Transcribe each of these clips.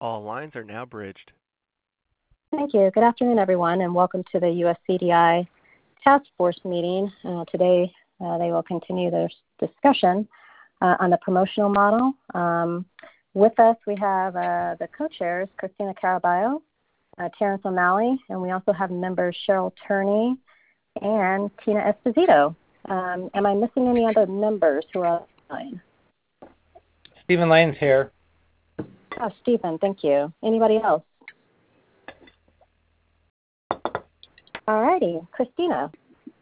All lines are now bridged. Thank you. Good afternoon, everyone, and welcome to the USCDI Task Force meeting. Today, they will continue their discussion on the promotional model. With us, we have the co-chairs, Christina Caraballo, Terrence O'Malley, and we also have members Cheryl Turney and Tina Esposito. Am I missing any other members who are online? Stephen Lane's here. Oh, Stephen, thank you. Anybody else? All righty, Christina.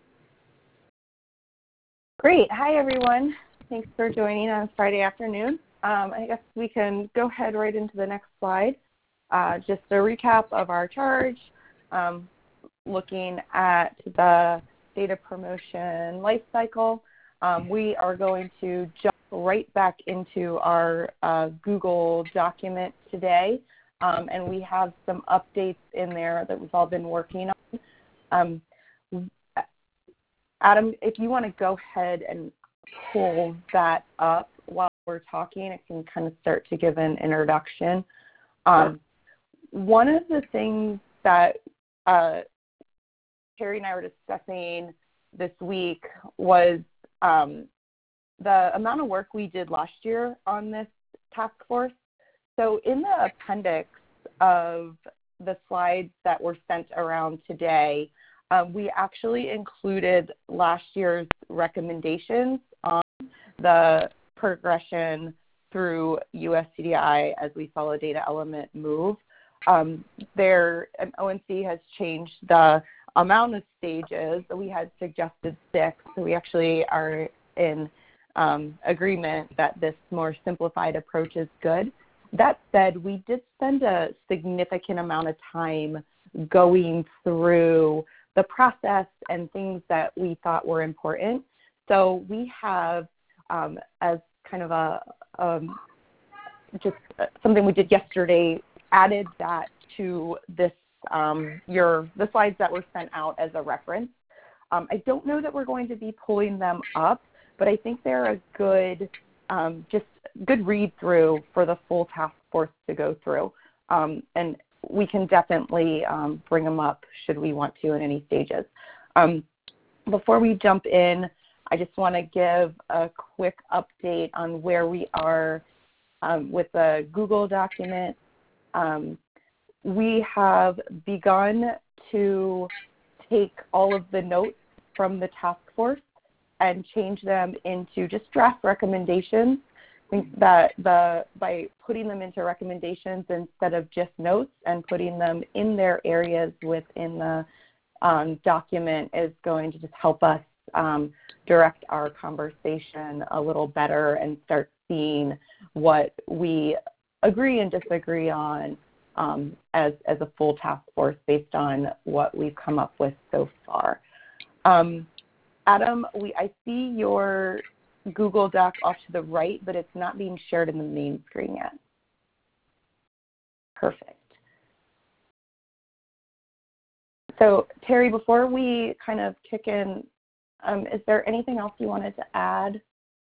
Great. Hi, everyone. Thanks for joining on Friday afternoon. I guess we can go ahead right into the next slide. Just a recap of our charge, looking at the data promotion life cycle. We are going to jump right back into our Google document today, and we have some updates in there that we've all been working on. Adam, if you want to go ahead and pull that up while we're talking, it can kind of start to give an introduction. One of the things that Terry and I were discussing this week was the amount of work we did last year on this task force. So in the appendix of the slides that were sent around today, we actually included last year's recommendations on the progression through USCDI as we saw a data element move. ONC has changed the amount of stages. We had suggested 6, so we actually are in agreement that this more simplified approach is good. That said, we did spend a significant amount of time going through the process and things that we thought were important. So we have, as kind of a just something we did yesterday, added that to this the slides that were sent out as a reference. I don't know that we're going to be pulling them up, but I think they're a good just good read through for the full task force to go through, and we can definitely bring them up should we want to in any stages. Before we jump in, I just want to give a quick update on where we are with the Google document. We have begun to take all of the notes from the task force and change them into just draft recommendations. I think that by putting them into recommendations instead of just notes and putting them in their areas within the document is going to just help us direct our conversation a little better and start seeing what we agree and disagree on as a full task force based on what we've come up with so far. Adam, I see your Google Doc off to the right, but it's not being shared in the main screen yet. Perfect. So, Terry, before we kind of kick in, is there anything else you wanted to add?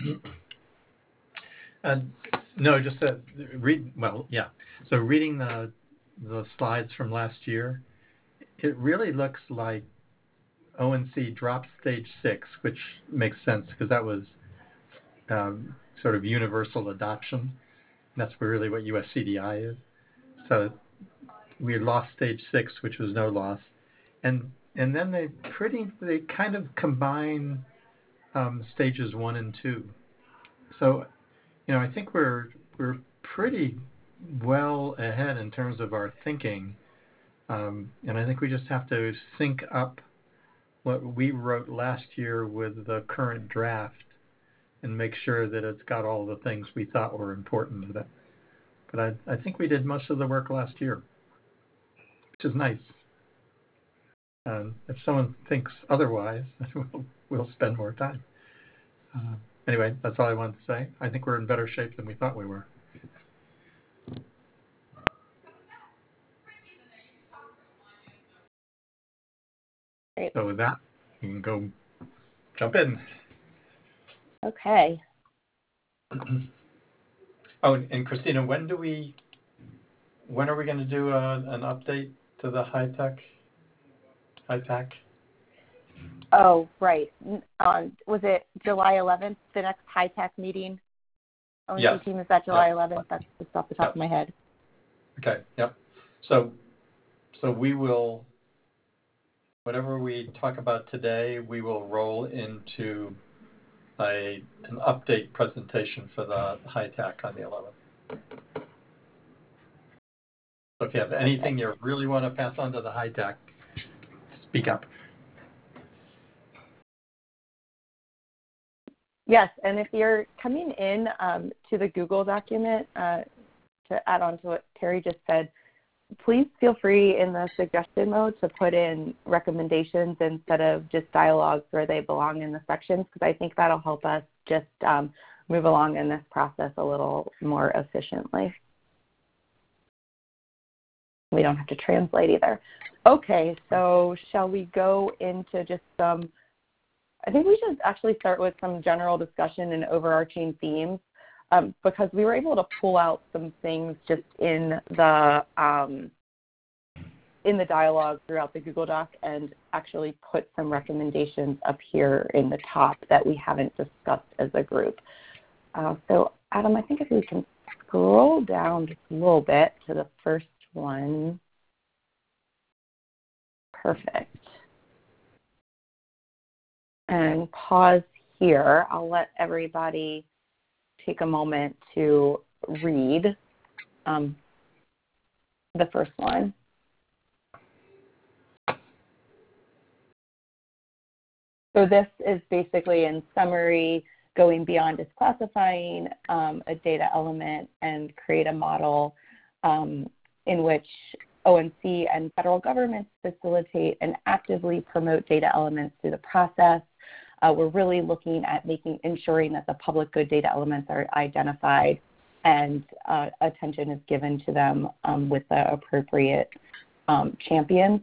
No, just to read. Well, yeah. So reading the slides from last year, it really looks like ONC dropped stage 6, which makes sense because that was sort of universal adoption. That's really what USCDI is. So we had lost stage 6, which was no loss, and then they kind of combine stages 1 and 2. So I think we're pretty well ahead in terms of our thinking, and I think we just have to sync up what we wrote last year with the current draft and make sure that it's got all the things we thought were important in it. But I think we did most of the work last year, which is nice. If someone thinks otherwise, we'll spend more time. Anyway, that's all I wanted to say. I think we're in better shape than we thought we were. Great. So with that, we can go jump in. Okay. Oh, and Christina, when when are we going to do an update to the HITAC? Oh, right. Was it July 11th, the next HITAC meeting? ONC Yes. team, is that July Yep. 11th? That's just off the top of my head. Okay, yep. So we will, whatever we talk about today, we will roll into an update presentation for the HITAC on the 11th. So if you have anything you really want to pass on to the HITAC, speak up. Yes, and if you're coming in to the Google document, to add on to what Terry just said, please feel free in the suggestion mode to put in recommendations instead of just dialogues where they belong in the sections, because I think that'll help us just move along in this process a little more efficiently. We don't have to translate either. Okay, so shall we go into just some, I think we should actually start with some general discussion and overarching themes, because we were able to pull out some things just in the dialogue throughout the Google Doc and actually put some recommendations up here in the top that we haven't discussed as a group. So Adam, I think if we can scroll down just a little bit to the first one. Perfect. And pause here. I'll let everybody take a moment to read the first one. So this is basically, in summary, going beyond just classifying a data element and create a model in which ONC and federal governments facilitate and actively promote data elements through the process. We're really looking at ensuring that the public good data elements are identified and attention is given to them with the appropriate champions.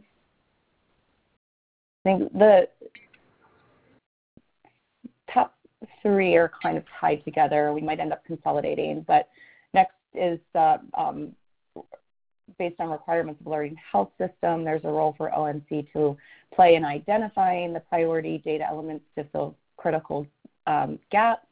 I think the top three are kind of tied together. We might end up consolidating, but next is based on requirements of the learning health system. There's a role for ONC to play in identifying the priority data elements to fill critical gaps,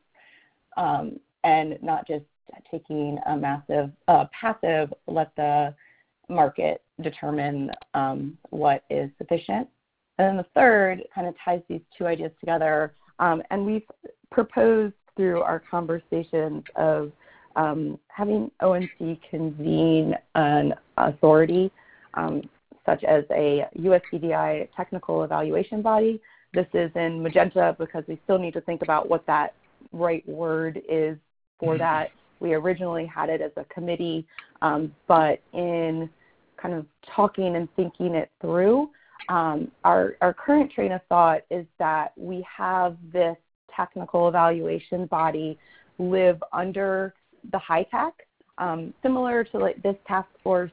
and not just taking a massive passive, let the market determine what is sufficient. And then the third kind of ties these two ideas together, and we've proposed through our conversations of having ONC convene an authority such as a USCDI technical evaluation body. This is in magenta because we still need to think about what that right word is for that. We originally had it as a committee, but in kind of talking and thinking it through, our current train of thought is that we have this technical evaluation body live under the HITAC, similar to like this task force,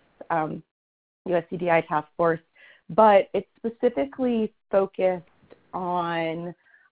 USCDI task force, but it's specifically focused on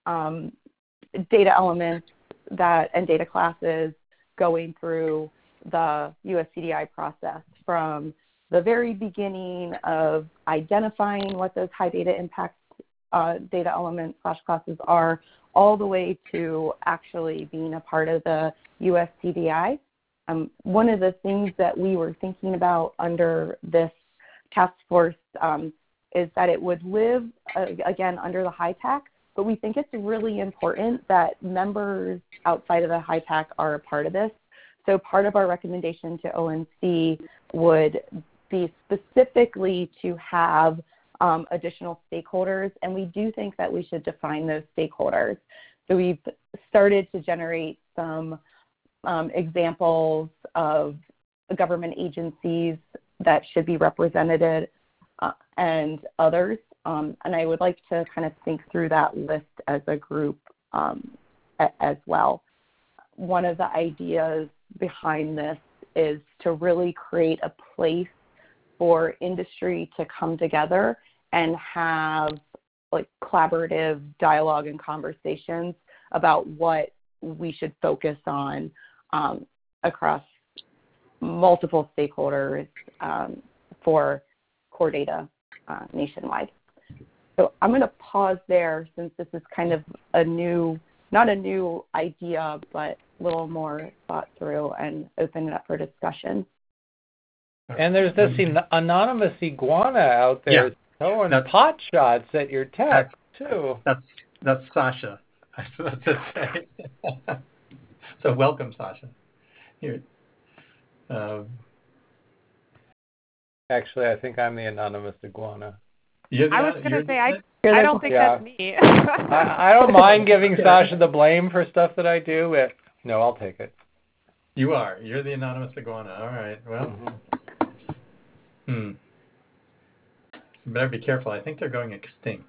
data elements and data classes going through the USCDI process from the very beginning of identifying what those high data impact data elements / classes are, all the way to actually being a part of the USCDI. One of the things that we were thinking about under this task force is that it would live, again, under the HITAC, but we think it's really important that members outside of the HITAC are a part of this. So part of our recommendation to ONC would be specifically to have additional stakeholders, and we do think that we should define those stakeholders. So we've started to generate some examples of government agencies that should be represented and others, and I would like to kind of think through that list as a group as well. One of the ideas behind this is to really create a place for industry to come together and have like collaborative dialogue and conversations about what we should focus on across multiple stakeholders for core data nationwide. So I'm going to pause there since this is kind of not a new idea, but a little more thought through, and open it up for discussion. And there's this anonymous iguana out there throwing pot shots at your text, too. That's Sasha. I was about to say. So welcome, Sasha. Here. Actually, I think I'm the anonymous iguana. I was going to say, I don't think that's me. I don't mind giving Sasha the blame for stuff that I do. No, I'll take it. You are. You're the anonymous iguana. All right. Well. You better be careful. I think they're going extinct.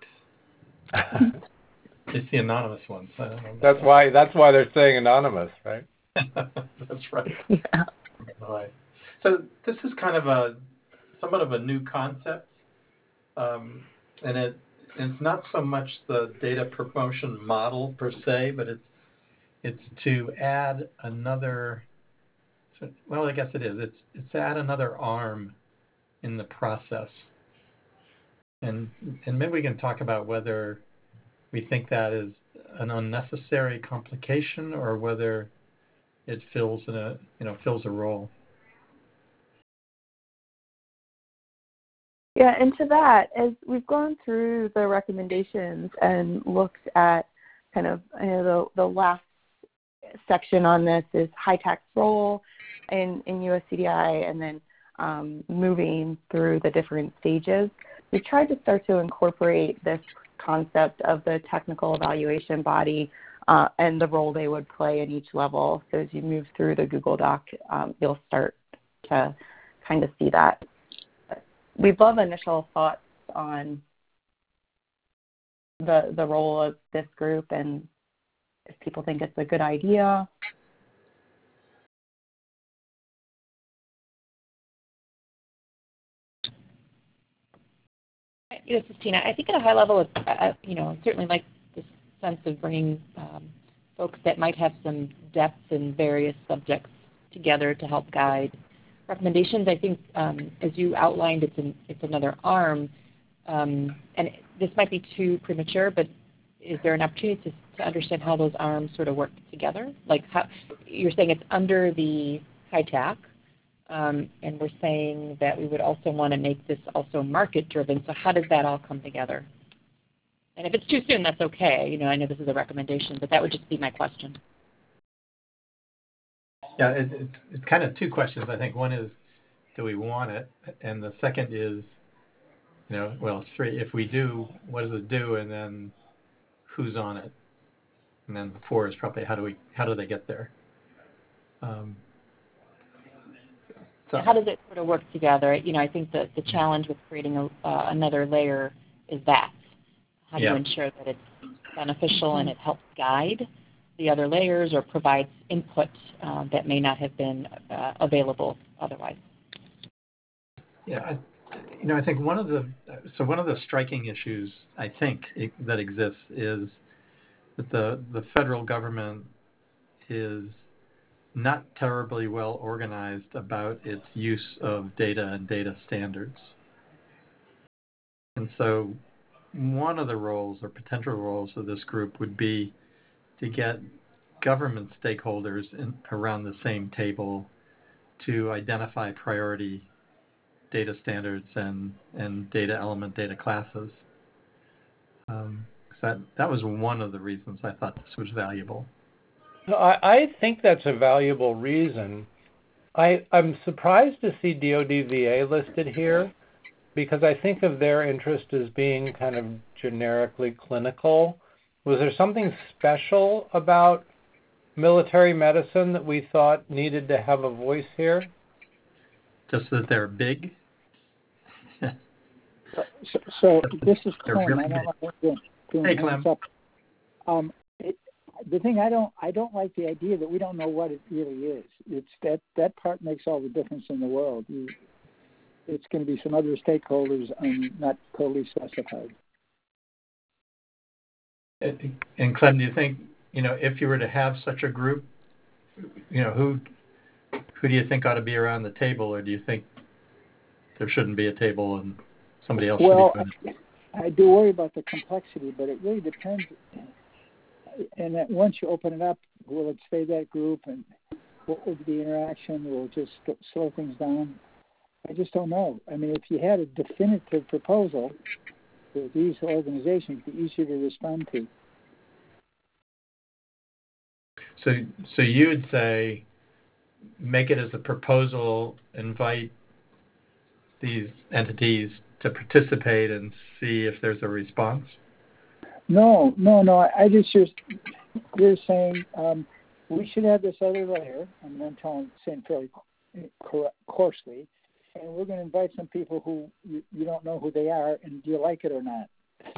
It's the anonymous ones. I don't know. That's why they're saying anonymous, right? That's right. Yeah. Right. So this is kind of somewhat of a new concept, and it's not so much the data promotion model per se, but it's to add another. Well, I guess it is. It's to add another arm in the process. And maybe we can talk about whether we think that is an unnecessary complication or whether it fills a role. Yeah, and to that, as we've gone through the recommendations and looked at kind of the last section on this is high tax role in USCDI, and then moving through the different stages, we've tried to start to incorporate this concept of the technical evaluation body and the role they would play in each level. So as you move through the Google Doc, you'll start to kind of see that. We'd love initial thoughts on the role of this group and if people think it's a good idea. This is Tina. I think at a high level, certainly like this sense of bringing folks that might have some depth in various subjects together to help guide recommendations. I think, as you outlined, it's another arm, and this might be too premature, but is there an opportunity to understand how those arms sort of work together? Like how you're saying it's under the HITAC, and we're saying that we would also want to make this also market-driven. So how does that all come together? And if it's too soon, that's okay. I know this is a recommendation, but that would just be my question. Yeah, it's kind of two questions. I think one is, do we want it? And the second is, it's three. If we do, what does it do? And then who's on it? And then the four is probably how do they get there? So how does it sort of work together? I think that the challenge with creating another layer is that. How do you ensure that it's beneficial and it helps guide the other layers or provides input that may not have been available otherwise? Yeah, I think one of the striking issues I think that exists is that the federal government is not terribly well organized about its use of data and data standards. And so one of the roles or potential roles of this group would be to get government stakeholders around the same table to identify priority data standards and data element data classes. That was one of the reasons I thought this was valuable. I think that's a valuable reason. I'm surprised to see DoD VA listed here because I think of their interest as being kind of generically clinical. Was there something special about military medicine that we thought needed to have a voice here? Just that they're big? So this is Clem. Really I don't know hey, Clem. The thing I don't like the idea that we don't know what it really is. It's that part makes all the difference in the world. It's going to be some other stakeholders not totally specified. And Clem, do you think if you were to have such a group, who who do you think ought to be around the table, or do you think there shouldn't be a table and somebody else should be doing it? I do worry about the complexity, but it really depends. And that once you open it up, will it stay that group, and what would be the interaction? Will it just slow things down? I just don't know. I mean, if you had a definitive proposal with these organizations, it'd be easier to respond to. So you would say, make it as a proposal, invite these entities to participate and see if there's a response? No. I just you're saying we should have this other layer. I mean, I'm saying fairly coarsely, and we're going to invite some people who you don't know who they are, and do you like it or not?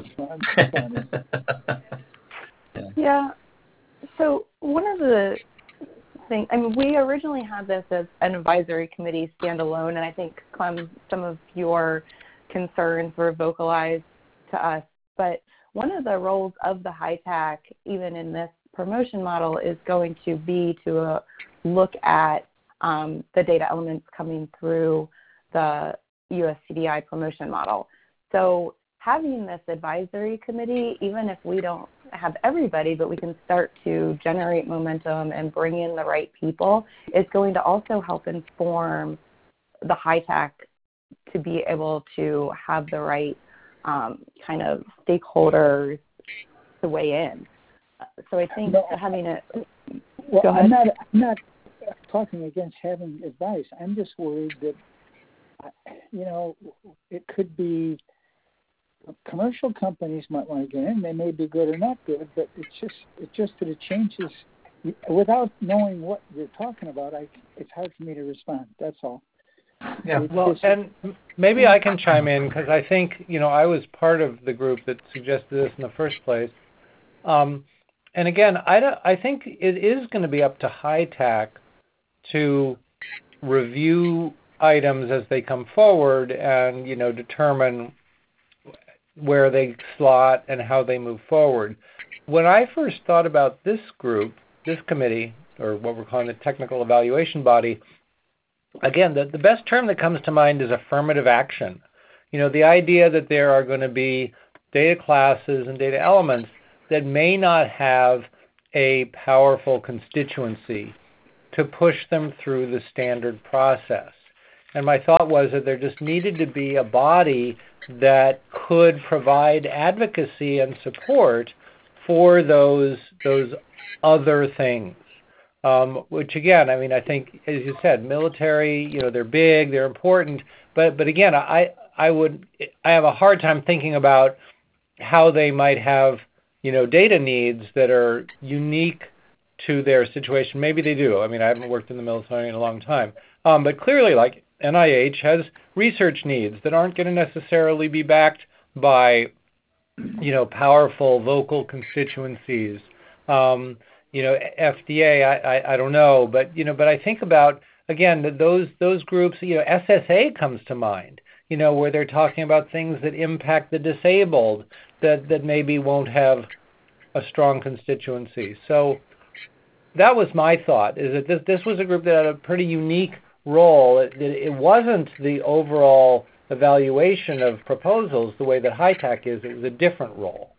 Yeah. So one of the things, I mean, we originally had this as an advisory committee standalone, and I think, Clem, some of your concerns were vocalized to us. But one of the roles of the HITAC, even in this promotion model, is going to be to look at the data elements coming through the USCDI promotion model. So having this advisory committee, even if we don't have everybody, but we can start to generate momentum and bring in the right people, is going to also help inform the HITAC to be able to have the right kind of stakeholders to weigh in. So I think having it. Well, I'm not talking against having advice. I'm just worried that, it could be commercial companies might want to get in. They may be good or not good, but it's just that it changes without knowing what you're talking about. It's hard for me to respond. That's all. Yeah, well, and maybe I can chime in, because I think, I was part of the group that suggested this in the first place. And again, I think it is going to be up to HITAC to review items as they come forward and, determine where they slot and how they move forward. When I first thought about this group, this committee, or what we're calling the technical evaluation body, again, the best term that comes to mind is affirmative action. The idea that there are going to be data classes and data elements that may not have a powerful constituency to push them through the standard process. And my thought was that there just needed to be a body that could provide advocacy and support for those other things. Which again, I mean, I think, as you said, military, they're big, they're important, but again, I have a hard time thinking about how they might have, data needs that are unique to their situation. Maybe they do. I mean, I haven't worked in the military in a long time, but clearly, like NIH has research needs that aren't going to necessarily be backed by, powerful local constituencies. FDA, I don't know, but I think about, again, those groups, SSA comes to mind, where they're talking about things that impact the disabled that maybe won't have a strong constituency. So that was my thought, is that this was a group that had a pretty unique role. It wasn't the overall evaluation of proposals the way that HITAC is. It was a different role.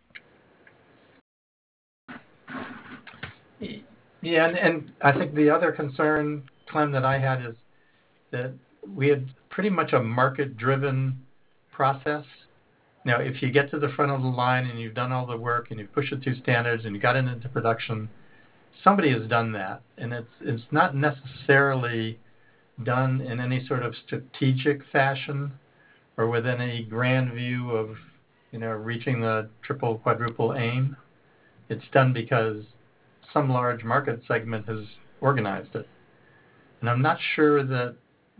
Yeah, and I think the other concern, Clem, that I had is that we had pretty much a market-driven process. Now, if you get to the front of the line and you've done all the work and you've pushed it through standards and you got it into production, somebody has done that, and it's not necessarily done in any sort of strategic fashion or with any grand view of, reaching the triple, quadruple aim. It's done because some large market segment has organized it. And I'm not sure that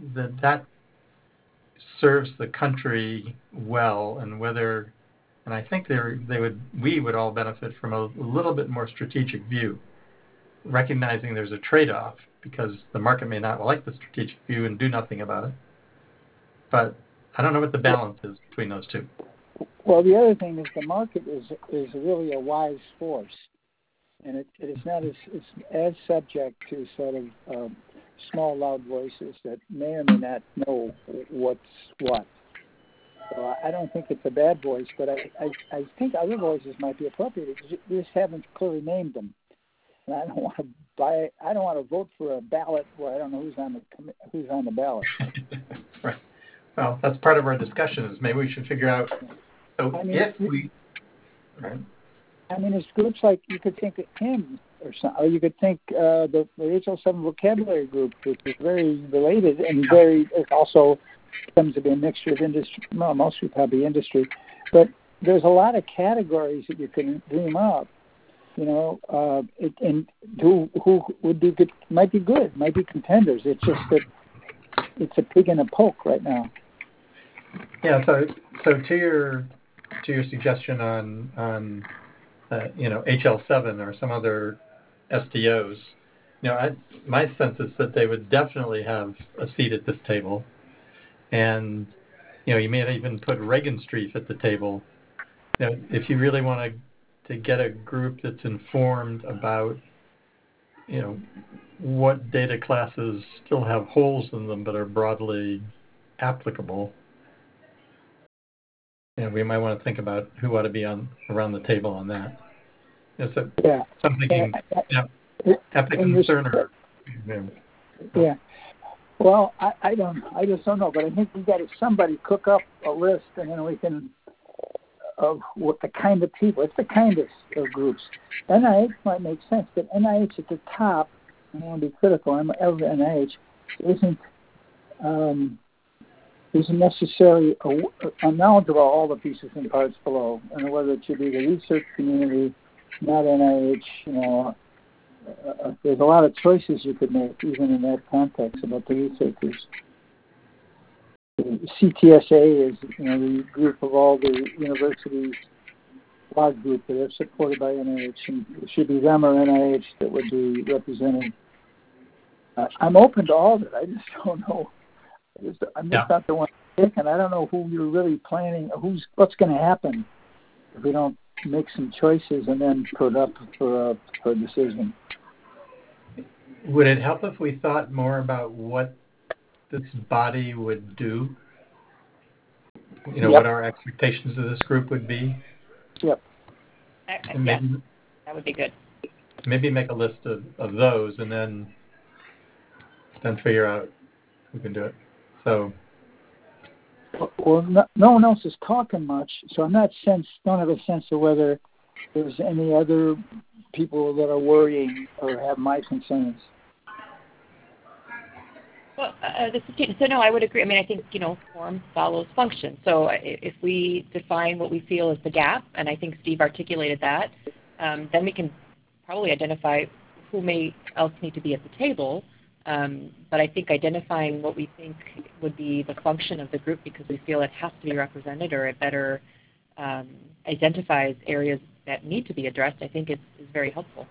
serves the country well, and I think we would all benefit from a little bit more strategic view, recognizing there's a trade-off because the market may not like the strategic view and do nothing about it. But I don't know what the balance is between those two. Well, the other thing is the market is really a wise force, and it is not as subject to sort of small, loud voices that may or may not know what's what. So I don't think it's a bad voice, but I think other voices might be appropriate. You just haven't clearly named them. And I don't want to vote for a ballot where I don't know who's on the ballot. Right. Well, that's part of our discussion. Is maybe we should figure out. So right. I mean, it's groups like you could think of him or you could think the HL7 vocabulary group, which is very related and it also tends to be a mixture of industry. Well, mostly probably industry, but there's a lot of categories that you can dream up. You know, and who would be good, might be good, might be contenders. It's just that it's a pig in a poke right now. Yeah. So to your suggestion on HL7 or some other SDOs, my sense is that they would definitely have a seat at this table, and you may even put Reagan Street at the table. If you really want to get a group that's informed about what data classes still have holes in them but are broadly applicable, we might want to think about who ought to be around the table on that. I'm thinking epic concern or yeah. Well, I just don't know, but I think we got to somebody cook up a list, and then we can of what the kind of people. It's the kind of groups. NIH might make sense, but NIH at the top, I don't want to be critical of NIH, isn't necessarily knowledgeable all the pieces and parts below, and whether it should be the research community, not NIH. There's a lot of choices you could make, even in that context, about the researchers. The CTSA is, the group of all the universities, log group that are supported by NIH, and it should be them or NIH that would be represented. I'm open to all of it. I just don't know. I'm just not the one to pick, and I don't know who you're really planning. What's going to happen if we don't make some choices and then put up for a decision. Would it help if we thought more about what this body would do? What our expectations of this group would be? Yep. Yes, that would be good. Maybe make a list of those and then figure out who can do it. So. Well, no one else is talking much, so don't have a sense of whether there's any other people that are worrying or have my concerns. Well, I would agree. I mean, I think, form follows function. So if we define what we feel is the gap, and I think Steve articulated that, then we can probably identify who may else need to be at the table. But I think identifying what we think would be the function of the group because we feel it has to be represented or it better identifies areas that need to be addressed, I think is very helpful.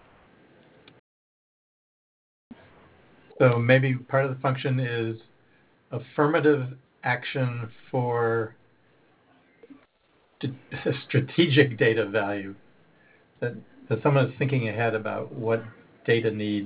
So maybe part of the function is affirmative action for strategic data value, that someone is thinking ahead about what data needs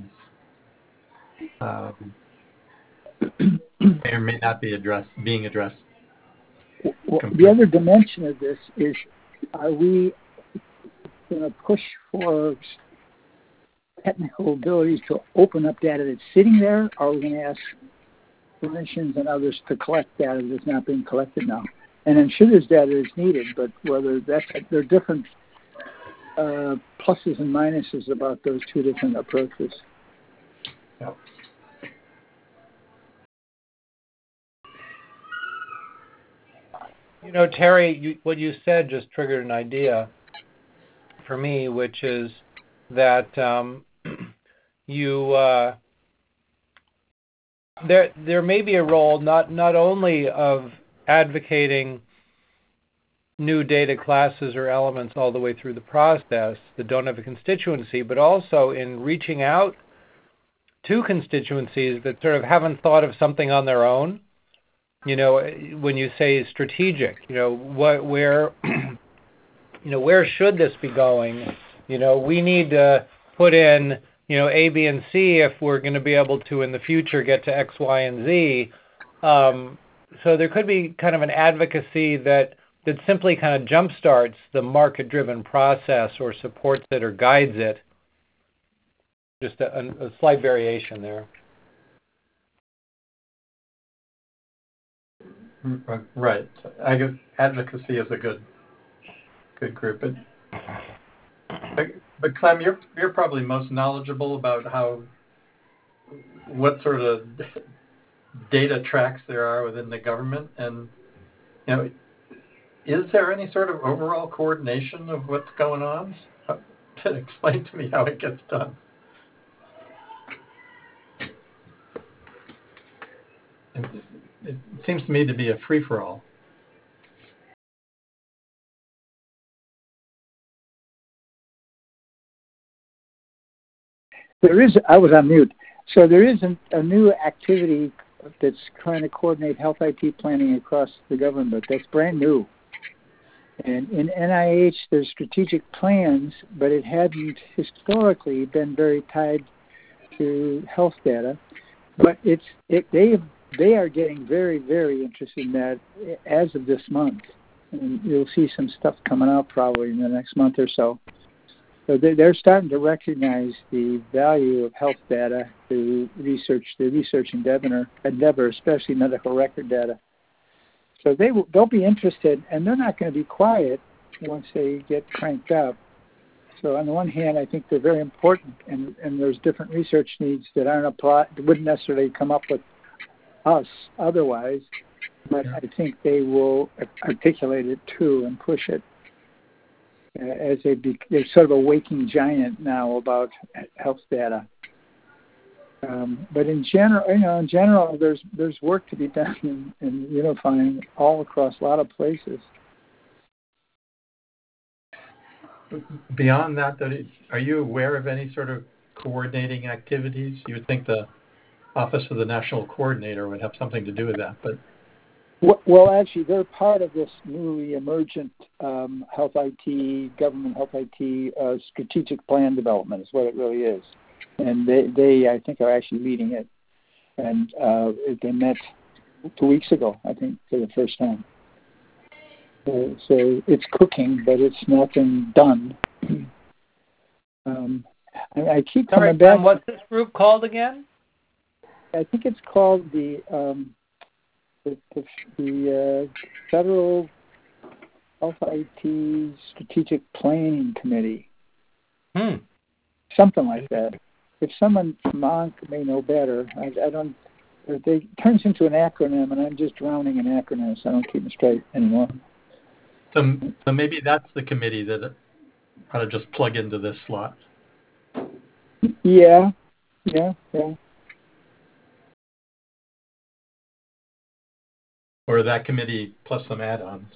may or may not be being addressed. Well, the other dimension of this is, are we going to push for technical abilities to open up data that's sitting there, or are we going to ask clinicians and others to collect data that's not being collected now? And I'm sure there's data that's needed, but whether there are different pluses and minuses about those two different approaches. Yep. Terry, what you said just triggered an idea for me, which is that there may be a role not only of advocating new data classes or elements all the way through the process that don't have a constituency, but also in reaching out to constituencies that sort of haven't thought of something on their own. When you say strategic, where should this be going? We need to put in A, B, and C if we're going to be able to in the future get to X, Y, and Z. So there could be kind of an advocacy that simply kind of jumpstarts the market-driven process or supports it or guides it. Just a slight variation there. Right. I guess advocacy is a good group. But Clem, you're probably most knowledgeable about what sort of data tracks there are within the government, and is there any sort of overall coordination of what's going on? Explain to me how it gets done. It seems to me to be a free-for-all. I was on mute. So there is a new activity that's trying to coordinate health IT planning across the government. That's brand new. And in NIH, there's strategic plans, but it hadn't historically been very tied to health data. But they are getting very, very interested in that as of this month. And you'll see some stuff coming out probably in the next month or so. So they're starting to recognize the value of health data to research endeavor, especially medical record data. So they'll be interested, and they're not going to be quiet once they get cranked up. So on the one hand, I think they're very important, and there's different research needs that wouldn't necessarily come up with us otherwise, but I think they will articulate it too and push it. As they're sort of a waking giant now about health data. But in general, there's work to be done in unifying all across a lot of places. Beyond that, are you aware of any sort of coordinating activities? You would think the Office of the National Coordinator would have something to do with that, but. Well, actually, they're part of this newly emergent health IT, government health IT strategic plan development is what it really is. And they I think, are actually leading it. And they met 2 weeks ago, I think, for the first time. So it's cooking, but it's nothing done. I keep coming back. What's this group called again? I think it's called the Federal Health IT Strategic Planning Committee. Something like that. If someone from ONC may know better, I don't. It turns into an acronym, and I'm just drowning in acronyms. I don't keep them straight anymore. So maybe that's the committee that ought to just plug into this slot. Yeah. Or that committee plus some add-ons.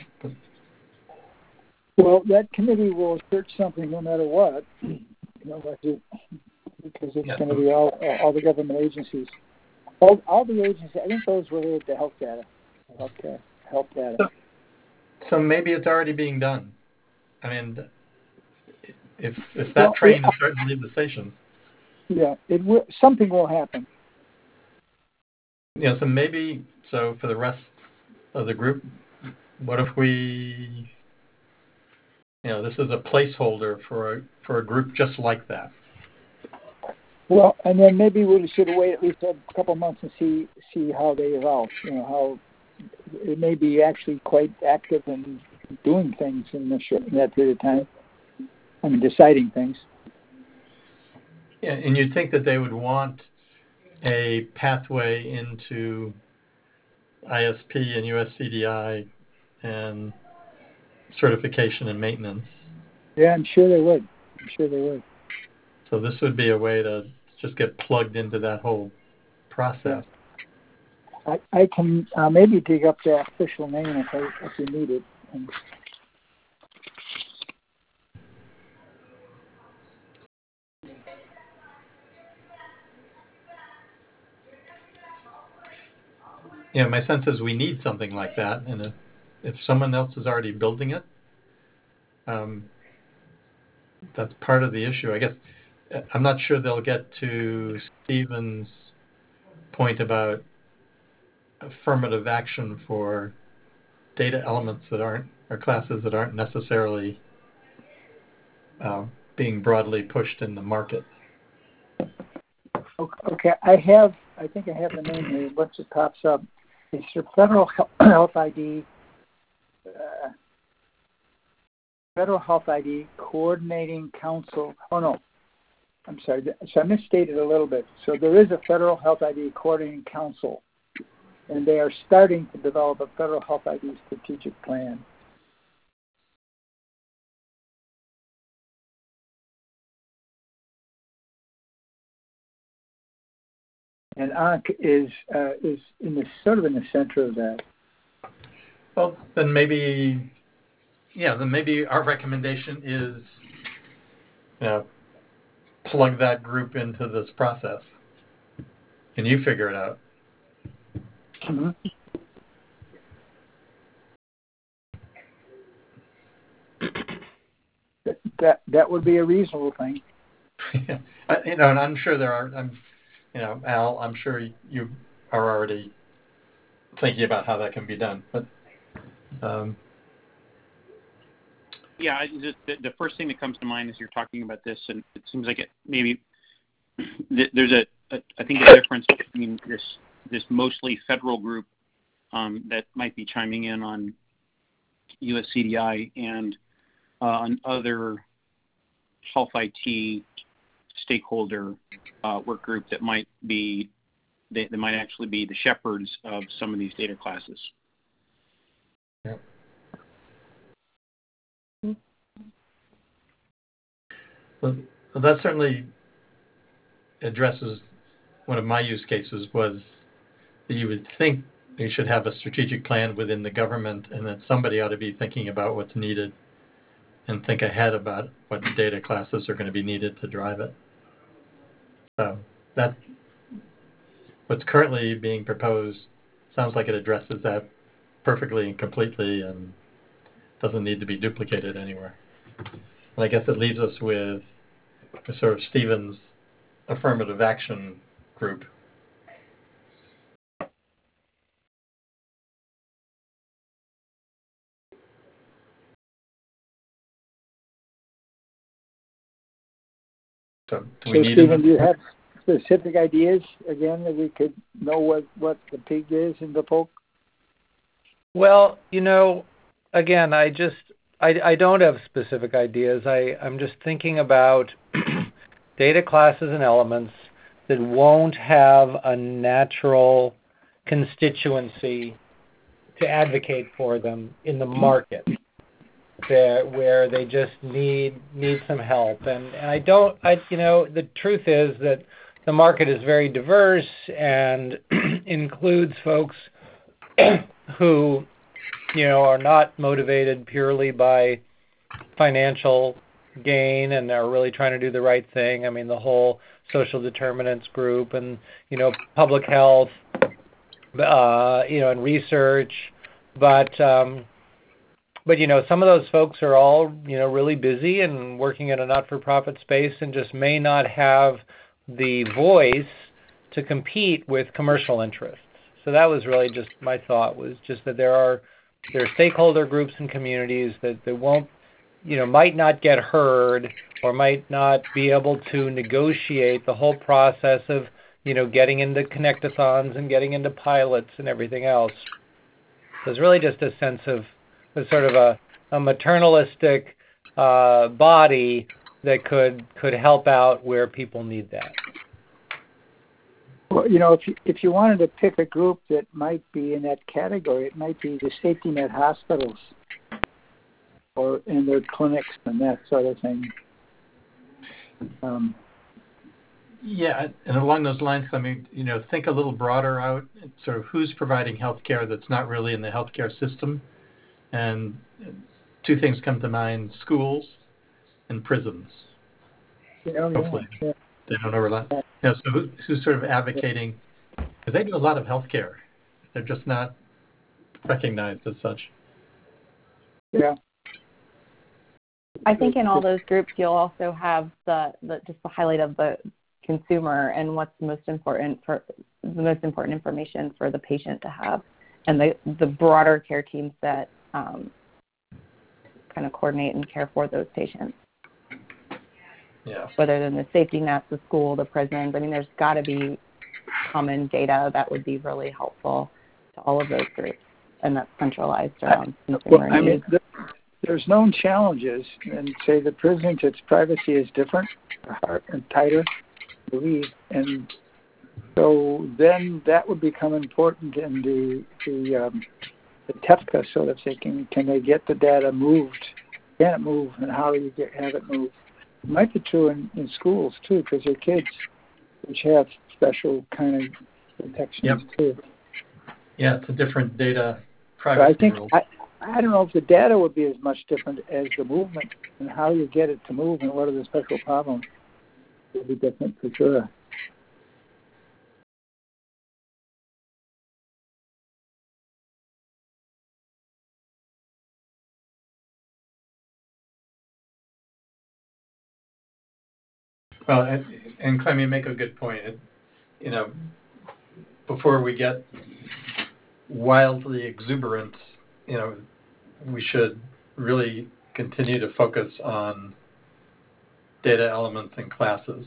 Well, that committee will search something no matter what, because it's going to be all the government agencies. All the agencies, I think those related to health data. Health data. So maybe it's already being done. I mean, if that train is starting to leave the station. Yeah, something will happen. So maybe, for the rest of the group, what if we, this is a placeholder for a group just like that? Well, and then maybe we should wait at least a couple months and see how they evolve. How it may be actually quite active in doing things in that period of time. I mean, deciding things. Yeah, and you'd think that they would want a pathway into ISP and USCDI and certification and maintenance. Yeah, I'm sure they would. So this would be a way to just get plugged into that whole process. I can maybe dig up the official name if you need it. My sense is we need something like that, and if someone else is already building it, that's part of the issue. I guess I'm not sure they'll get to Stephen's point about affirmative action for data elements that aren't, or classes that aren't necessarily being broadly pushed in the market. Okay, I think I have the name here. Once it pops up, it's the Federal Health ID Coordinating Council. Oh no, I'm sorry. So I misstated a little bit. So there is a Federal Health ID Coordinating Council, and they are starting to develop a Federal Health ID strategic plan. And ANC is in the sort of in the center of that. Well, then maybe our recommendation is, plug that group into this process, and you figure it out. Mm-hmm. That would be a reasonable thing. And I'm sure there are. Al, I'm sure you are already thinking about how that can be done. But yeah, the first thing that comes to mind as you're talking about this, and it seems like maybe there's I think a difference between this mostly federal group that might be chiming in on USCDI and on other health IT stakeholder work group that might actually be the shepherds of some of these data classes. Yeah. Well, that certainly addresses one of my use cases, was that you would think you should have a strategic plan within the government, and that somebody ought to be thinking about what's needed and think ahead about what data classes are going to be needed to drive it. So that what's currently being proposed sounds like it addresses that perfectly and completely and doesn't need to be duplicated anywhere. And I guess it leaves us with sort of Stephen's affirmative action group. So Stephen, do you have specific ideas, again, that we could know what the pig is in the poke? Well, again, I don't have specific ideas. I'm just thinking about data classes and elements that won't have a natural constituency to advocate for them in the market, where they just need some help. And the truth is that the market is very diverse and includes folks who are not motivated purely by financial gain and are really trying to do the right thing. I mean, the whole social determinants group and, public health, and research. But some of those folks are all, really busy and working in a not-for-profit space and just may not have the voice to compete with commercial interests. So that was really just my thought, was just that there are stakeholder groups and communities that won't, might not get heard or might not be able to negotiate the whole process of, getting into connect-a-thons and getting into pilots and everything else. There's really just a sense of sort of a maternalistic body that could help out where people need that. Well, if you wanted to pick a group that might be in that category, it might be the safety net hospitals or in their clinics and that sort of thing. Yeah, and along those lines, think a little broader out, sort of who's providing healthcare that's not really in the healthcare system. And two things come to mind: schools and prisons. Hopefully. Yeah. They don't overlap. So who's sort of advocating, because they do a lot of healthcare. They're just not recognized as such. Yeah. I think in all those groups, you'll also have the just the highlight of the consumer and what's the most important information for the patient to have, and the broader care teams that kind of coordinate and care for those patients. Yeah. Whether in the safety nets, the school, the prisons, I mean, there's got to be common data that would be really helpful to all of those groups, and that's centralized around consumer needs. There's known challenges, and say the prisons, its privacy is different and tighter, I believe, and so then that would become important in the TEFCA, so that they can they get the data moved, can it move, and how do you have it moved? It might be true in schools too, because they're kids which have special kind of protections too. Yeah, it's a different data privacy rule. I don't know if the data would be as much different as the movement and how you get it to move and what are the special problems. It would be different for sure. Well, and Clem, you make a good point. Before we get wildly exuberant, we should really continue to focus on data elements and classes.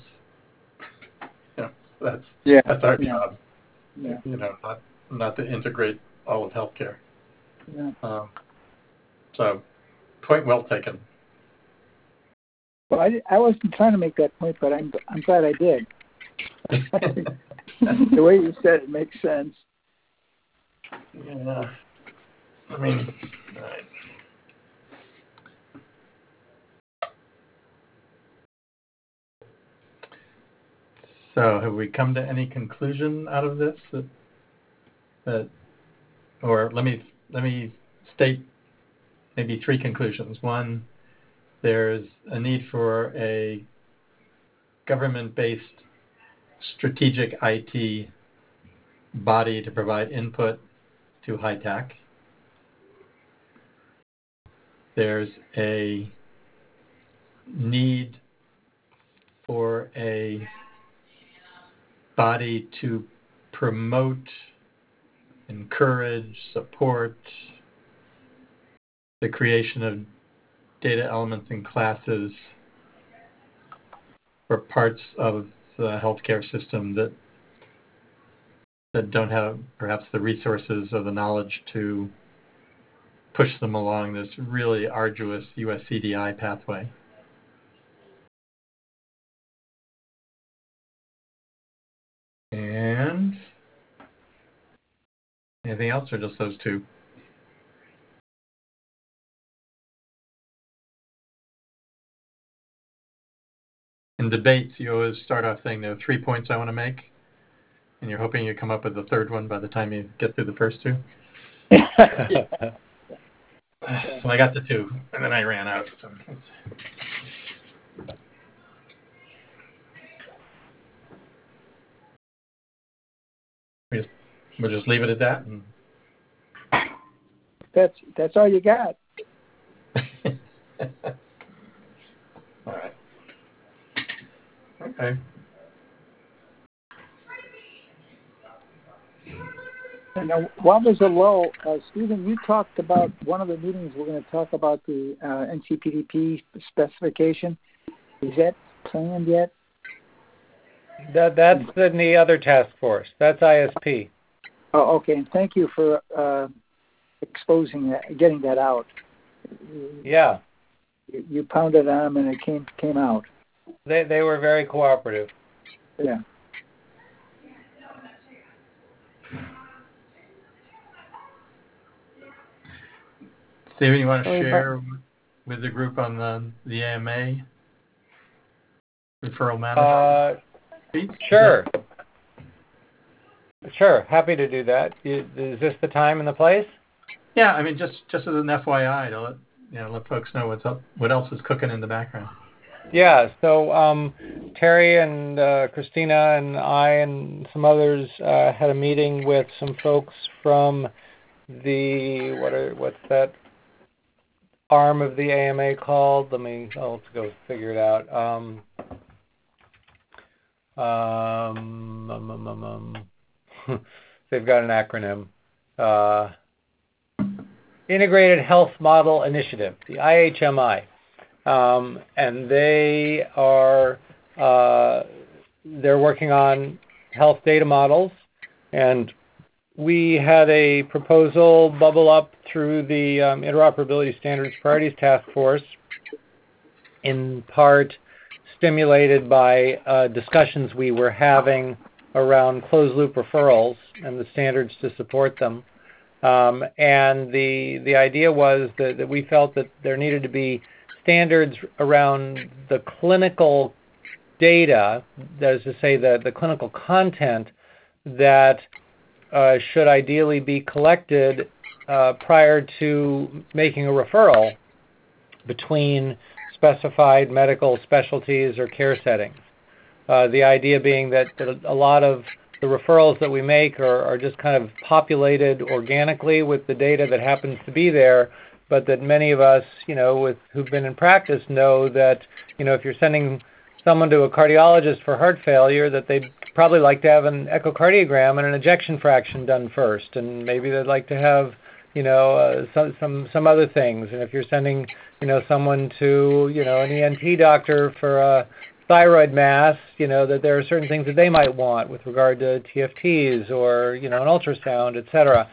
That's our job. Yeah. Not to integrate all of healthcare. Yeah. So, point well taken. Well, I wasn't trying to make that point, but I'm glad I did. The way you said it makes sense. Yeah. I mean, all right. So, have we come to any conclusion out of this? Or let me state maybe three conclusions. One, there's a need for a government-based strategic IT body to provide input to HITAC. There's a need for a body to promote, encourage, support the creation of data elements and classes for parts of the healthcare system that don't have perhaps the resources or the knowledge to push them along this really arduous US CDI pathway. And anything else, or just those two? In debates, you always start off saying there are 3 points I want to make, and you're hoping you come up with the third one by the time you get through the first two. So I got the two, and then I ran out. So we'll just leave it at that. And that's all you got. All right. Okay. Now, while there's a lull, Stephen, you talked about one of the meetings. We're going to talk about the NCPDP specification. Is that planned yet? That's in the other task force. That's ISP. Oh, okay. And thank you for exposing that, getting that out. Yeah. You pounded on them, and it came out. They were very cooperative. Yeah. Stephen, you want to share with the group on the AMA referral manager? Sure. Sure. Happy to do that. Is this the time and the place? Yeah, I mean, just as an FYI to let folks know what's up, what else is cooking in the background. Yeah. So Terry and Christina and I and some others had a meeting with some folks from the what's that? arm of the AMA called? Let's go figure it out. They've got an acronym. Integrated Health Model Initiative, the IHMI. And they are they're working on health data models, and we had a proposal bubble up through the Interoperability Standards Priorities Task Force, in part stimulated by discussions we were having around closed-loop referrals and the standards to support them. And the idea was that we felt that there needed to be standards around the clinical data, that is to say the clinical content that should ideally be collected prior to making a referral between specified medical specialties or care settings. The idea being that a lot of the referrals that we make are just kind of populated organically with the data that happens to be there, but that many of us, who've been in practice know that, if you're sending someone to a cardiologist for heart failure, that they'd probably like to have an echocardiogram and an ejection fraction done first, and maybe they'd like to have, some other things. And if you're sending, someone to, an ENT doctor for a thyroid mass, that there are certain things that they might want with regard to TFTs or, an ultrasound, et cetera.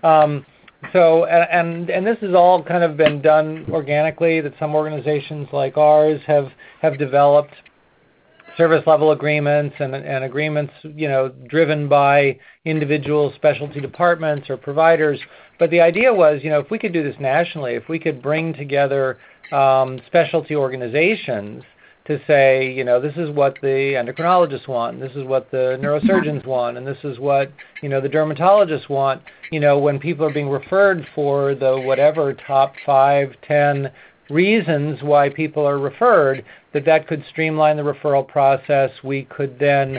So, and this has all kind of been done organically, that some organizations like ours have developed service level agreements and agreements, driven by individual specialty departments or providers. But the idea was, if we could do this nationally, if we could bring together specialty organizations to say, this is what the endocrinologists want, and this is what the neurosurgeons want, and this is what, the dermatologists want, when people are being referred for the whatever top 5, 10 reasons why people are referred, that could streamline the referral process. We could then,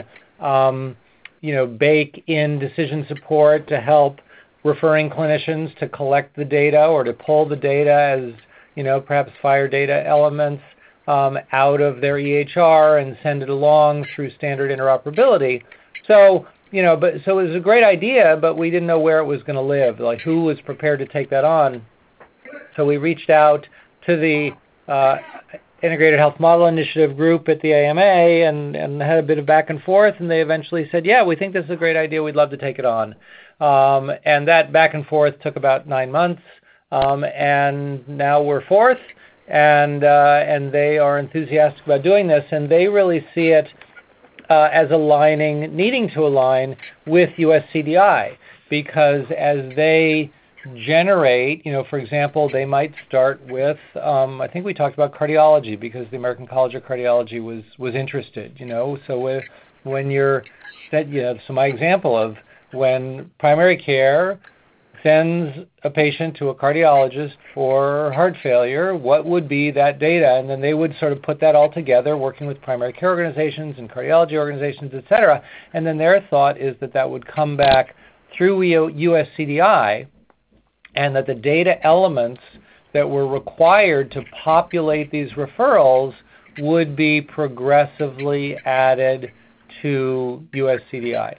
bake in decision support to help referring clinicians to collect the data or to pull the data as, perhaps FHIR data elements out of their EHR and send it along through standard interoperability. So, so it was a great idea, but we didn't know where it was going to live, like who was prepared to take that on. So we reached out to the Integrated Health Model Initiative group at the AMA and had a bit of back and forth, and they eventually said, yeah, we think this is a great idea, we'd love to take it on. And that back and forth took about 9 months, and now we're fourth, and they are enthusiastic about doing this, and they really see it as needing to align with USCDI, because as they generate, for example, they might start with, I think we talked about cardiology, because the American College of Cardiology was interested, so when you're, so my example of when primary care sends a patient to a cardiologist for heart failure, what would be that data? And then they would sort of put that all together, working with primary care organizations and cardiology organizations, et cetera. And then their thought is that would come back through USCDI, and that the data elements that were required to populate these referrals would be progressively added to USCDI.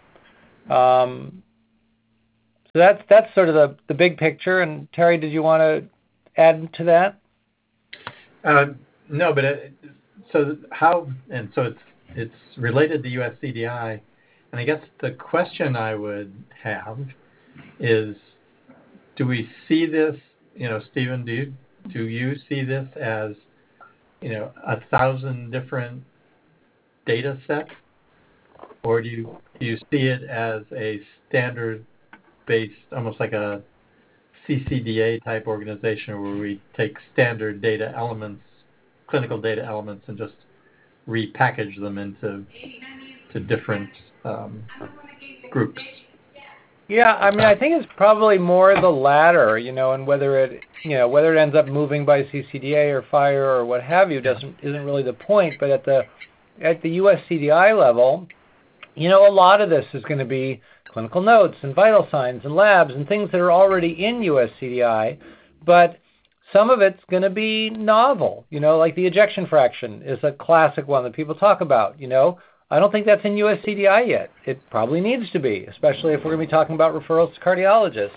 So that's sort of the big picture. And Terry, did you want to add to that? No, but so it's related to USCDI, and I guess the question I would have is, do we see this? Stephen, do you see this as 1,000 different data sets, or do you see it as a standard-based, almost like a CCDA type organization, where we take standard data elements, clinical data elements, and just repackage them into different groups? Yeah, I mean, I think it's probably more the latter, and whether it ends up moving by CCDA or FHIR or what have you isn't really the point. But at the USCDI level, a lot of this is going to be clinical notes and vital signs and labs and things that are already in USCDI. But some of it's going to be novel, like the ejection fraction is a classic one that people talk about, I don't think that's in USCDI yet. It probably needs to be, especially if we're going to be talking about referrals to cardiologists.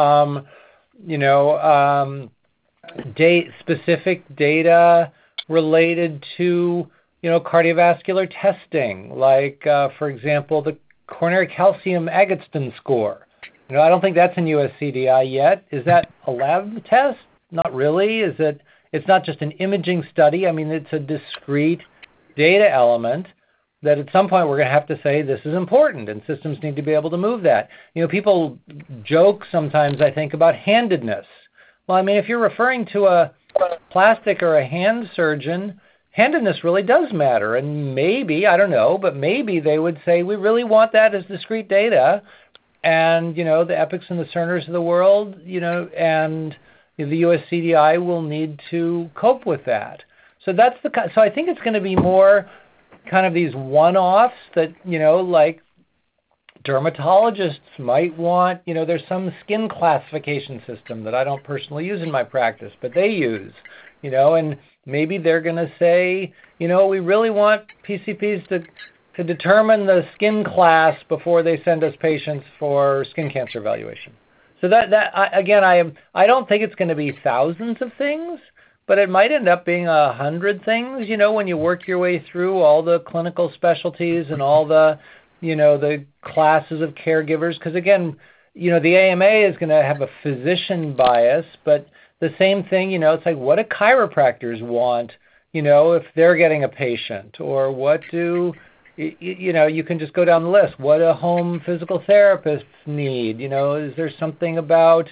Specific data related to, cardiovascular testing, like, for example, the coronary calcium Agatston score. I don't think that's in USCDI yet. Is that a lab test? Not really. It's not just an imaging study. I mean, it's a discrete data element that at some point we're going to have to say this is important and systems need to be able to move that. People joke sometimes, I think, about handedness. Well, I mean, if you're referring to a plastic or a hand surgeon, handedness really does matter. And maybe, I don't know, but maybe they would say we really want that as discrete data. And, the Epics and the Cerners of the world, and the USCDI will need to cope with that. So so I think it's going to be more kind of these one-offs that, like dermatologists might want, there's some skin classification system that I don't personally use in my practice, but they use, and maybe they're going to say, we really want PCPs to determine the skin class before they send us patients for skin cancer evaluation. So I don't think it's going to be thousands of things, but it might end up being 100 things, when you work your way through all the clinical specialties and all the, the classes of caregivers. Because again, the AMA is going to have a physician bias, but the same thing, it's like, what do chiropractors want, if they're getting a patient, or what do, you can just go down the list. What do home physical therapists need? Is there something about,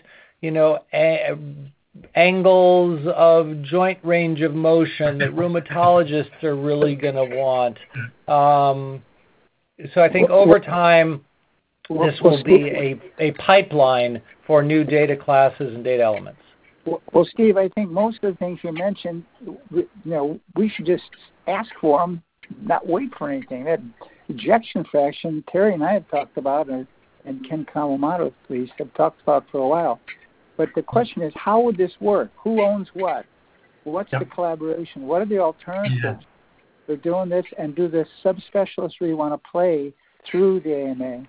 angles of joint range of motion that rheumatologists are really going to want? So I think over time, this will be a pipeline for new data classes and data elements. Well, Steve, I think most of the things you mentioned, we should just ask for them, not wait for anything. That ejection fraction, Terry and I have talked about, and Ken Kawamoto, at least, have talked about for a while. But the question is, how would this work? Who owns what? What's the collaboration? What are the alternatives for doing this? And do the subspecialists really want to play through the AMA?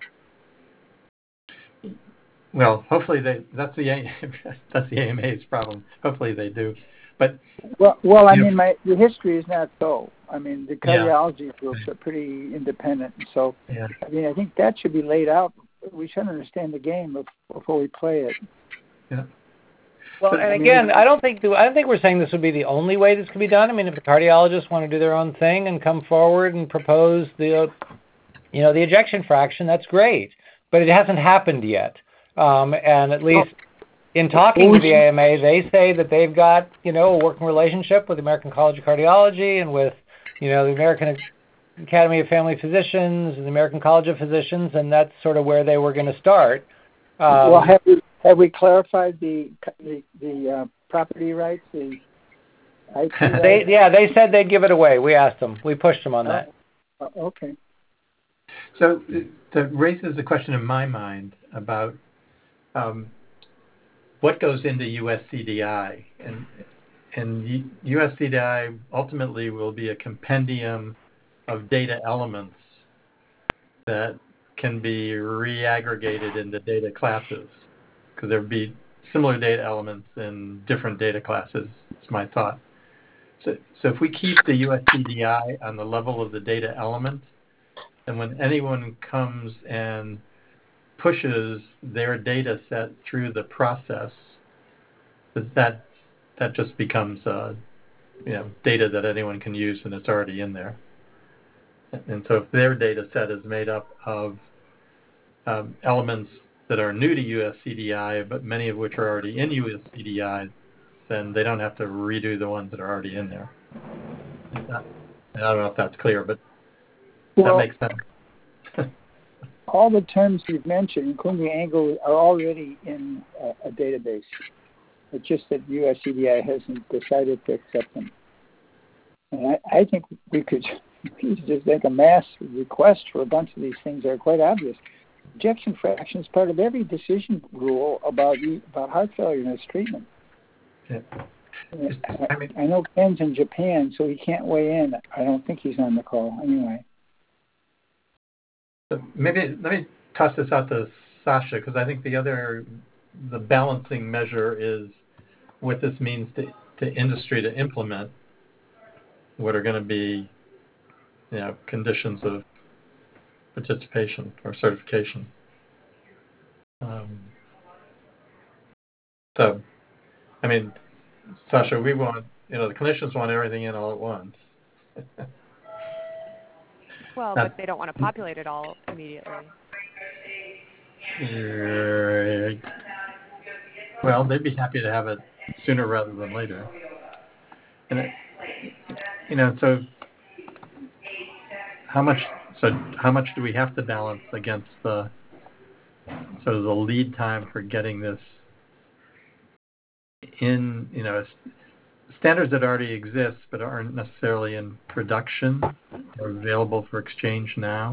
Well, hopefully that's the AMA's problem. Hopefully they do. But I mean, the history is not so. I mean, the cardiology groups are pretty independent. So, I mean, I think that should be laid out. We should understand the game before we play it. Yeah. Well, and again, I don't think we're saying this would be the only way this could be done. I mean, if the cardiologists want to do their own thing and come forward and propose the ejection fraction, that's great. But it hasn't happened yet. And at least in talking to the AMA, they say that they've got, a working relationship with the American College of Cardiology and with, the American Academy of Family Physicians and the American College of Physicians, and that's sort of where they were going to start. Well, have we clarified the property rights? The IP rights? They said they'd give it away. We asked them. We pushed them on that. Okay. So that raises a question in my mind about what goes into USCDI, and USCDI ultimately will be a compendium of data elements that can be reaggregated into data classes, because there would be similar data elements in different data classes. It's my thought. So if we keep the USCDI on the level of the data element, then when anyone comes and pushes their data set through the process, that just becomes data that anyone can use, and it's already in there. And so if their data set is made up of elements that are new to USCDI, but many of which are already in USCDI, then they don't have to redo the ones that are already in there. I don't know if that's clear, but that makes sense. All the terms you've mentioned, including the angle, are already in a database. It's just that USCDI hasn't decided to accept them. And I think we could just make a mass request for a bunch of these things that are quite obvious. Ejection fraction is part of every decision rule about heart failure and its treatment. Yeah. I know Ken's in Japan, so he can't weigh in. I don't think he's on the call anyway. So maybe let me toss this out to Sasha, because I think the balancing measure is what this means to industry to implement what are going to be, conditions of participation or certification. So, I mean, Sasha, we want, the clinicians want everything in all at once. Well, but they don't want to populate it all immediately. Well, they'd be happy to have it sooner rather than later. And so how much do we have to balance against the lead time for getting this in, standards that already exist but aren't necessarily in production or available for exchange now?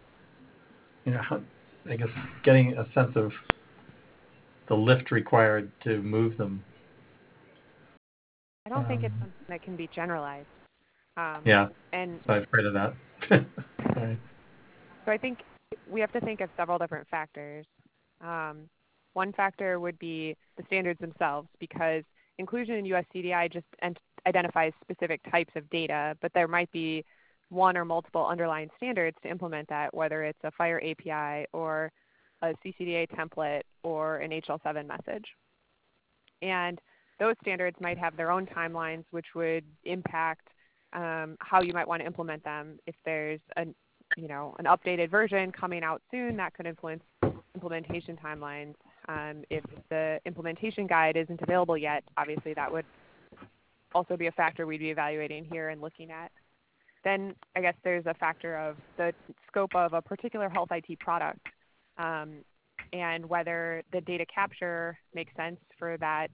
I guess getting a sense of the lift required to move them. I don't think it's something that can be generalized. And so I'm afraid of that. Right. So I think we have to think of several different factors. One factor would be the standards themselves, because inclusion in US CDI just identifies specific types of data, but there might be one or multiple underlying standards to implement that, whether it's a FHIR API or a CCDA template or an HL7 message. And those standards might have their own timelines, which would impact how you might want to implement them. If there's an updated version coming out soon, that could influence implementation timelines. If the implementation guide isn't available yet, obviously that would also be a factor we'd be evaluating here and looking at. Then I guess there's a factor of the scope of a particular health IT product and whether the data capture makes sense for that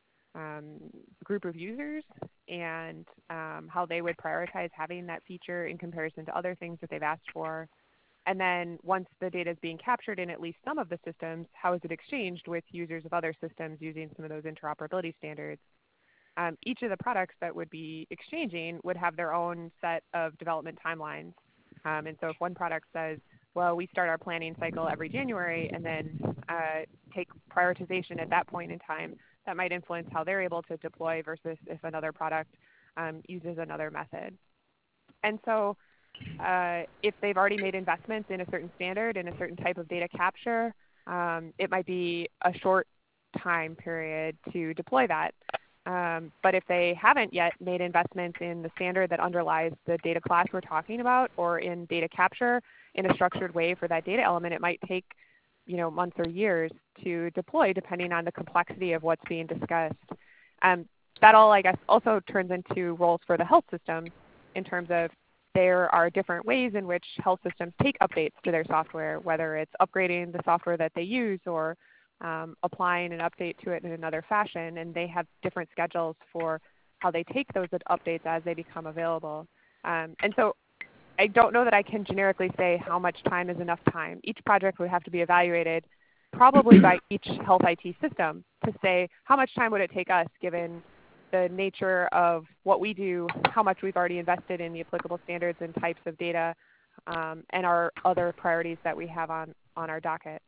group of users and how they would prioritize having that feature in comparison to other things that they've asked for. And then once the data is being captured in at least some of the systems, how is it exchanged with users of other systems using some of those interoperability standards? Each of the products that would be exchanging would have their own set of development timelines. And so if one product says, well, we start our planning cycle every January and then take prioritization at that point in time, that might influence how they're able to deploy versus if another product uses another method. And so if they've already made investments in a certain standard and a certain type of data capture, it might be a short time period to deploy that. But if they haven't yet made investments in the standard that underlies the data class we're talking about or in data capture in a structured way for that data element, it might take months or years to deploy depending on the complexity of what's being discussed. That all, I guess, also turns into roles for the health systems in terms of there are different ways in which health systems take updates to their software, whether it's upgrading the software that they use or applying an update to it in another fashion, and they have different schedules for how they take those updates as they become available. And so I don't know that I can generically say how much time is enough time. Each project would have to be evaluated probably by each health IT system to say how much time would it take us given the nature of what we do, how much we've already invested in the applicable standards and types of data, and our other priorities that we have on our docket.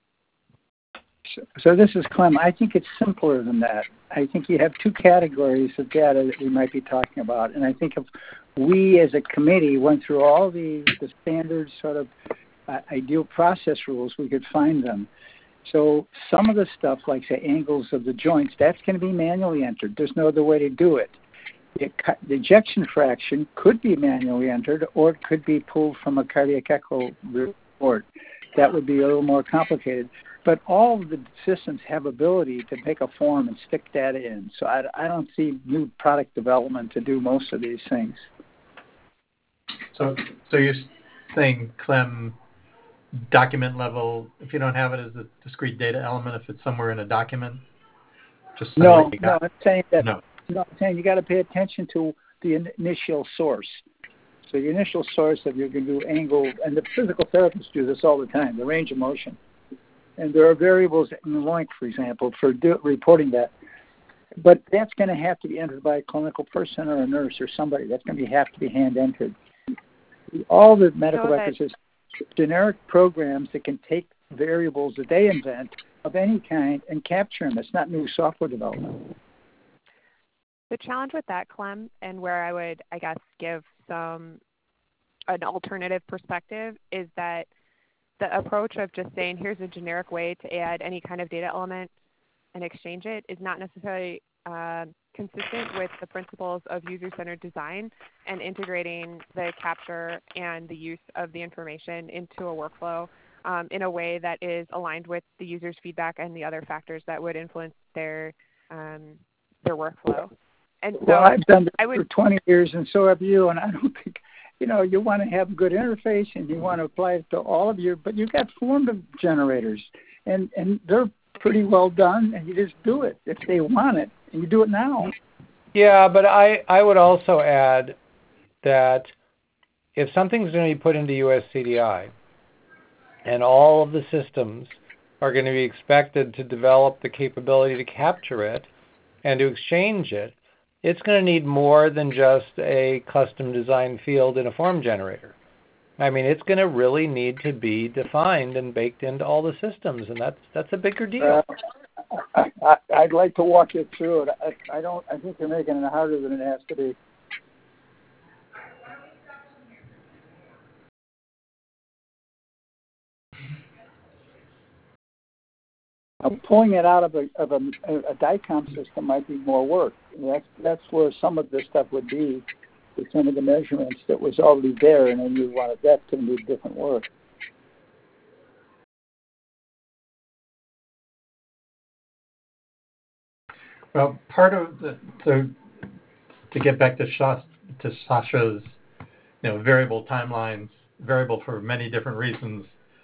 So this is Clem. I think it's simpler than that. I think you have two categories of data that we might be talking about. And I think if we as a committee went through all the standard sort of ideal process rules, we could find them. So some of the stuff, like the angles of the joints, that's going to be manually entered. There's no other way to do it. The ejection fraction could be manually entered, or it could be pulled from a cardiac echo report. That would be a little more complicated. But all of the systems have ability to take a form and stick data in. So I don't see new product development to do most of these things. So you're saying, Clem, document level, if you don't have it as a discrete data element, if it's somewhere in a document? Just No, I'm saying that. No, I'm saying you got to pay attention to the initial source. So the initial source of you're going to do angle, and the physical therapists do this all the time, the range of motion. And there are variables in the length, for example, for reporting that. but that's going to have to be entered by a clinical person or a nurse or somebody. That's going to have to be hand entered. All the medical records are generic programs that can take variables that they invent of any kind and capture them. It's not new software development. The challenge with that, Clem, and where I would, I guess, give an alternative perspective is that the approach of just saying here's a generic way to add any kind of data element and exchange it is not necessarily consistent with the principles of user-centered design and integrating the capture and the use of the information into a workflow in a way that is aligned with the user's feedback and the other factors that would influence their workflow. And so well, I've done this for 20 years, and so have you, and I don't think, you want to have a good interface and you want to apply it to all of but you've got form generators, and they're pretty well done, and you just do it if they want it, and you do it now. Yeah, but I would also add that if something's going to be put into USCDI and all of the systems are going to be expected to develop the capability to capture it and to exchange it, it's going to need more than just a custom design field in a form generator. I mean, it's going to really need to be defined and baked into all the systems, and that's a bigger deal. I'd like to walk you through it. I think you're making it harder than it has to be. Pulling it out of a DICOM system might be more work. That's where some of this stuff would be, with some of the measurements that was already there, and then you want that's going to be different work. Well, part of to get back to Sasha's, variable timelines, variable for many different reasons.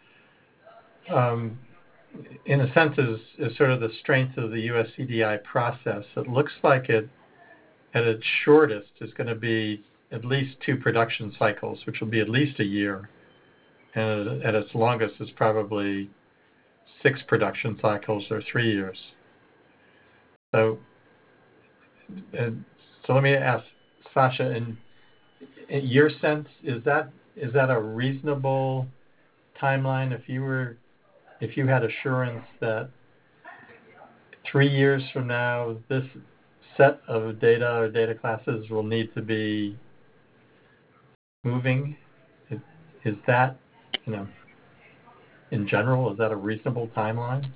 In a sense, is sort of the strength of the USCDI process. It looks like it, at its shortest, is going to be at least 2 production cycles, which will be at least a year. And at its longest is probably 6 production cycles or 3 years. So let me ask Sasha, in your sense, is that a reasonable timeline if you had assurance that 3 years from now this set of data or data classes will need to be moving? Is that, in general, is that a reasonable timeline?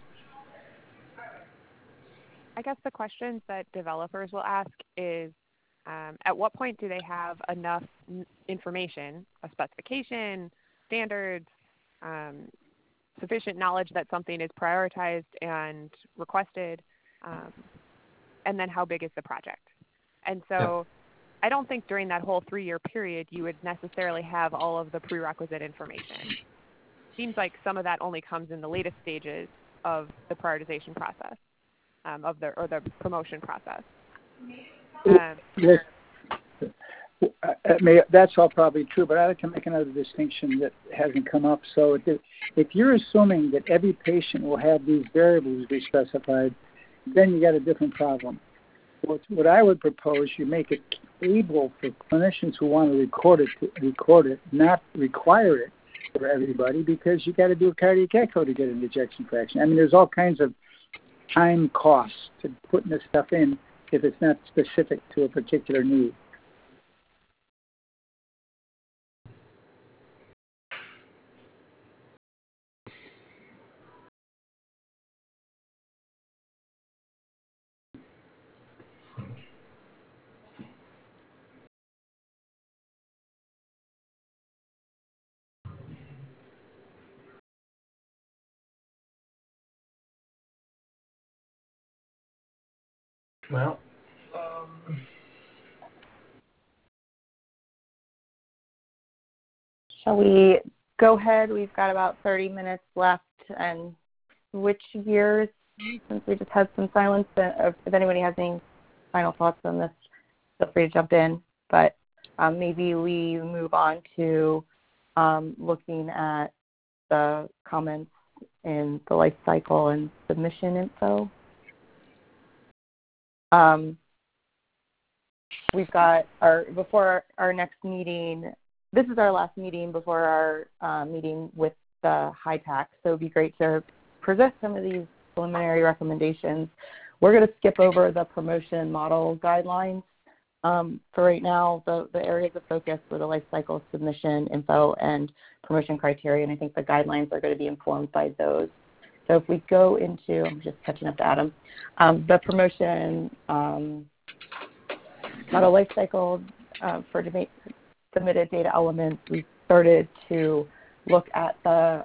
I guess the questions that developers will ask is, at what point do they have enough information, a specification, standards, sufficient knowledge that something is prioritized and requested, and then how big is the project? And so I don't think during that whole 3-year period you would necessarily have all of the prerequisite information. Seems like some of that only comes in the latest stages of the prioritization process, or the promotion process. That's all probably true, but I'd like to make another distinction that hasn't come up. So if you're assuming that every patient will have these variables be specified, then you got a different problem. What I would propose, you make it able for clinicians who want to record it, not require it for everybody, because you got to do a cardiac echo to get an ejection fraction. I mean, there's all kinds of time costs to putting this stuff in if it's not specific to a particular need. Well, shall we go ahead? We've got about 30 minutes left, and switch gears since we just had some silence. If anybody has any final thoughts on this, feel free to jump in. But maybe we move on to looking at the comments in the life cycle and submission info. We've got before our next meeting. This is our last meeting before our meeting with the HITAC, so it'd be great to present some of these preliminary recommendations. We're going to skip over the promotion model guidelines for right now. The areas of focus were the life cycle, submission info, and promotion criteria, and I think the guidelines are going to be informed by those. So if we go into, I'm just catching up to Adam, the promotion model life cycle for submitted data elements, we started to look at the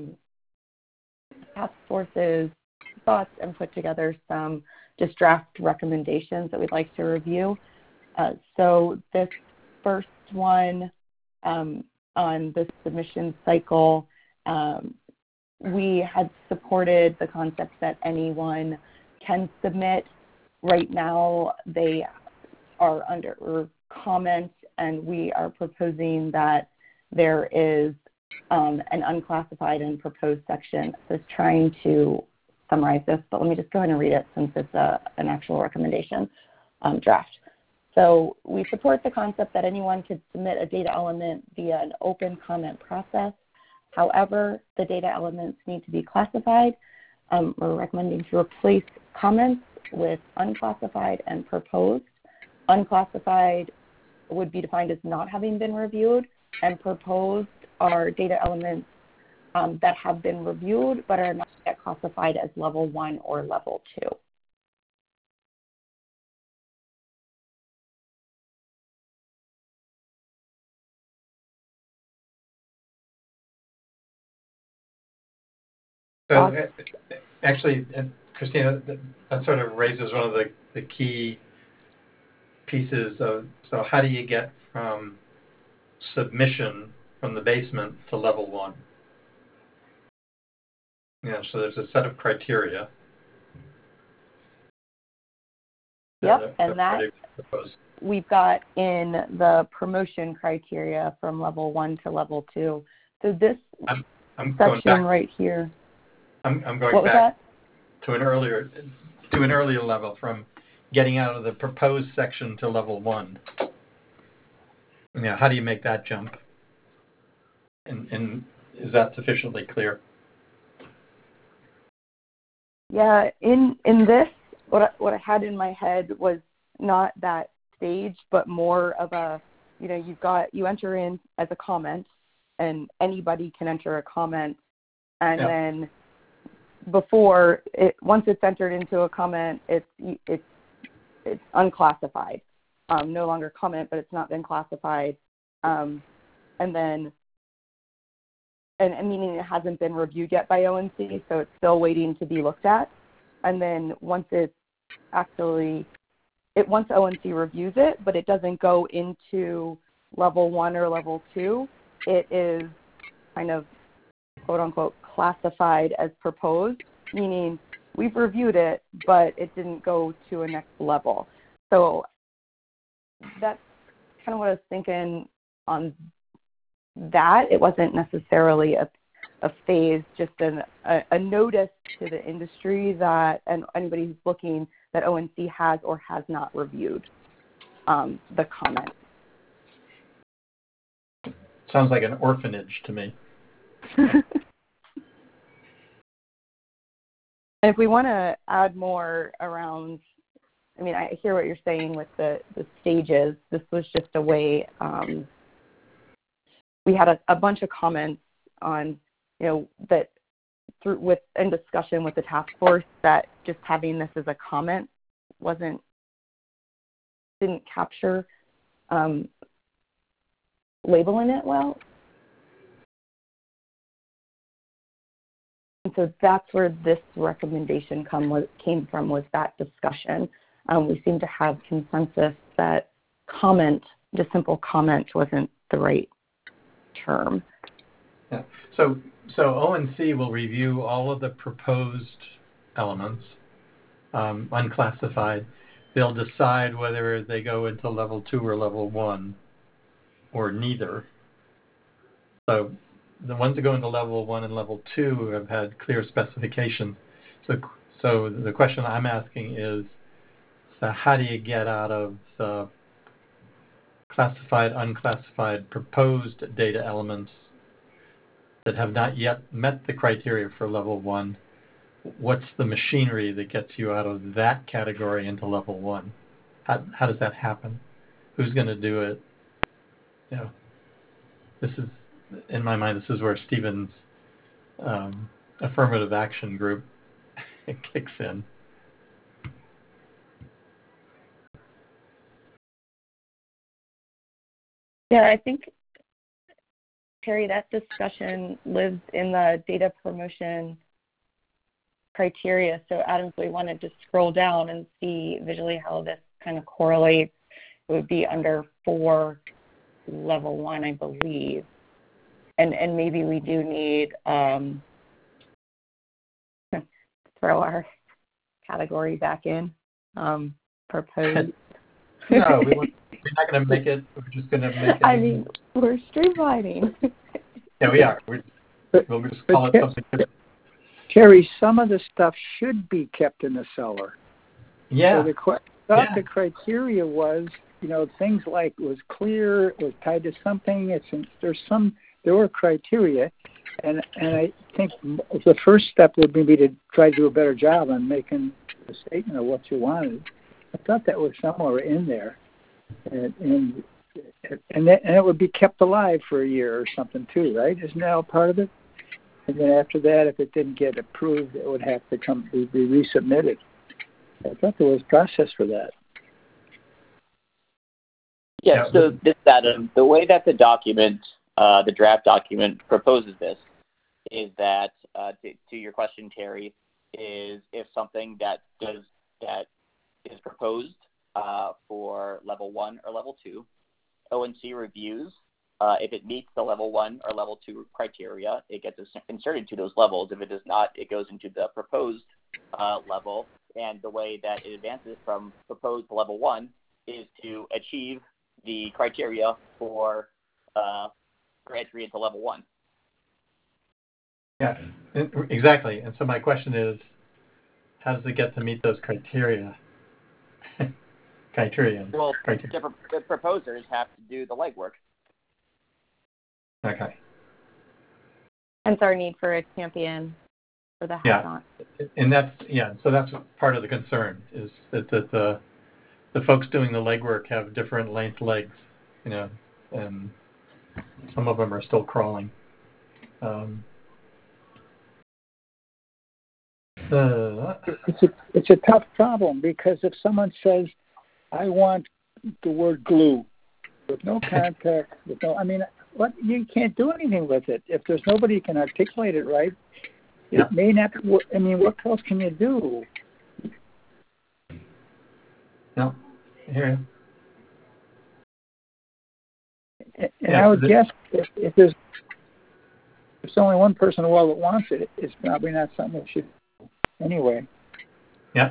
task force's thoughts and put together some just draft recommendations that we'd like to review. So this first one on the submission cycle, we had supported the concept that anyone can submit. Right now, they are under comment, and we are proposing that there is an unclassified and proposed section. That's trying to summarize this, but let me just go ahead and read it since it's an actual recommendation draft. So we support the concept that anyone could submit a data element via an open comment process. However, the data elements need to be classified. We're recommending to replace comments with unclassified and proposed. Unclassified would be defined as not having been reviewed, and proposed are data elements that have been reviewed but are not yet classified as level 1 or level 2. So actually, Christina, that sort of raises one of the key pieces of, so how do you get from submission from the basement to level 1? Yeah, so there's a set of criteria. Yep, and that we've got in the promotion criteria from level 1 to level 2. So this I'm section right here. I'm going back to an earlier level, from getting out of the proposed section to level 1. Now, how do you make that jump? And is that sufficiently clear? Yeah, in this, what I had in my head was not that stage, but more of a, you enter in as a comment, and anybody can enter a comment, and then once it's entered into a comment, it's unclassified, no longer comment, but it's not been classified, and meaning it hasn't been reviewed yet by ONC, so it's still waiting to be looked at. And then once once ONC reviews it, but it doesn't go into level 1 or level 2, it is kind of quote unquote classified as proposed, meaning we've reviewed it, but it didn't go to a next level. So that's kind of what I was thinking on that. It wasn't necessarily a phase, just a notice to the industry that, and anybody who's looking, that ONC has or has not reviewed the comment. Sounds like an orphanage to me. And if we want to add more around, I hear what you're saying with the stages. This was just a way, we had a bunch of comments on, that in discussion with the task force, that just having this as a comment didn't capture labeling it well. And so that's where this recommendation came from, was that discussion. We seem to have consensus that just simple comment wasn't the right term. Yeah. So ONC will review all of the proposed elements, unclassified. They'll decide whether they go into level 2 or level 1, or neither. So the ones that go into level 1 and level 2 have had clear specifications. So the question I'm asking is, So how do you get out of the classified, unclassified, proposed data elements that have not yet met the criteria for level 1? What's the machinery that gets you out of that category into level 1? How does that happen? Who's going to do it? You know, this is, in my mind, this is where Stephen's affirmative action group kicks in. Yeah, I think, Terry, that discussion lives in the data promotion criteria. So Adam, if we wanted to scroll down and see visually how this kind of correlates, it would be under 4 level 1, I believe. And maybe we do need throw our category back in, proposed. No, we're not going to make it. We're just going to make it. I mean, we're streamlining. Yeah, we are. We'll just call it something different. Terry, some of the stuff should be kept in the cellar. Yeah. So the criteria was, things like it was clear, it was tied to something. There were criteria, and I think the first step would be to try to do a better job on making a statement of what you wanted. I thought that was somewhere in there, and it would be kept alive for a year or something too, right? Isn't that all part of it? And then after that, if it didn't get approved, it would have to be resubmitted. I thought there was a process for that. Yeah, so this, Adam, the way that the document, the draft document proposes this is that, to your question, Terry, is if something that is proposed for level 1 or level 2, ONC reviews. If it meets the level 1 or level 2 criteria, it gets inserted to those levels. If it does not, it goes into the proposed level. And the way that it advances from proposed to level 1 is to achieve the criteria for entry into level 1. Yeah, exactly. And so my question is, how does it get to meet those criteria? Well, the proposers have to do the legwork. Okay. Hence our need for a champion for the hackathon. Yeah, and so that's part of the concern is that the folks doing the legwork have different length legs, and some of them are still crawling. It's a tough problem because if someone says, "I want the word glue," with no context, you can't do anything with it if there's nobody who can articulate it right. It may not. What else can you do? No, I hear you. And I would guess if there's only one person in the world that wants it, it's probably not something that should do anyway. Yeah.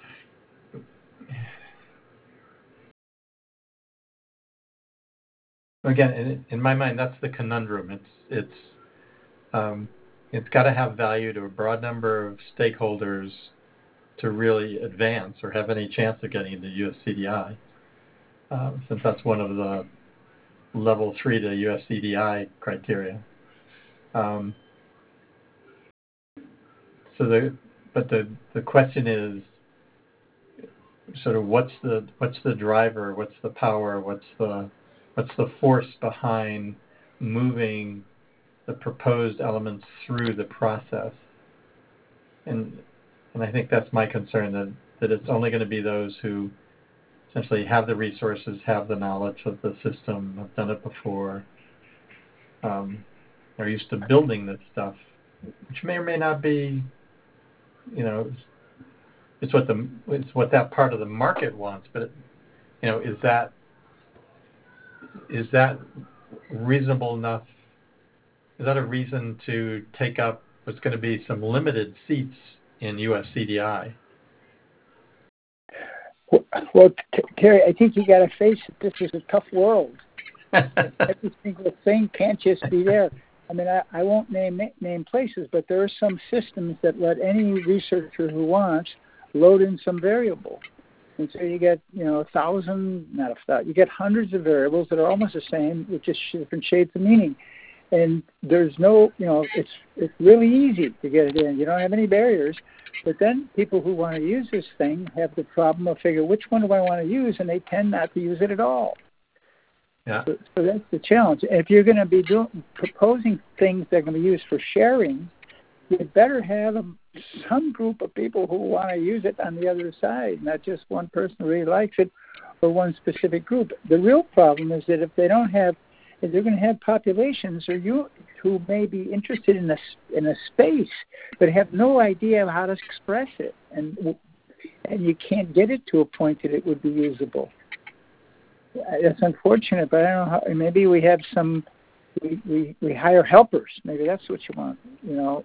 Again, in my mind, that's the conundrum. It's got to have value to a broad number of stakeholders to really advance or have any chance of getting into USCDI, since that's one of the level 3 to USCDI criteria. The question is sort of what's the driver, what's the power, what's the force behind moving the proposed elements through the process, and I think that's my concern, that it's only going to be those who essentially have the resources, have the knowledge of the system, have done it before, are used to building this stuff, which may or may not be, it's what that part of the market wants, but is that reasonable enough? Is that a reason to take up what's going to be some limited seats in USCDI? Well, Terry, I think you got to face it. This is a tough world. Every single thing can't just be there. I won't name places, but there are some systems that let any researcher who wants load in some variable. And so you get, you know, you get hundreds of variables that are almost the same with just different shades of meaning. And there's no, you know, it's really easy to get it in. You don't have any barriers. But then people who want to use this thing have the problem of figure which one do I want to use, and they tend not to use it at all. Yeah. So that's the challenge. If you're going to be proposing things that are going to be used for sharing, you better have some group of people who want to use it on the other side, not just one person who really likes it or one specific group. The real problem is that if they're going to have populations or who may be interested in a space but have no idea of how to express it, and you can't get it to a point that it would be usable. It's unfortunate, but I don't know how. Maybe we have some. We hire helpers. Maybe that's what you want. You know,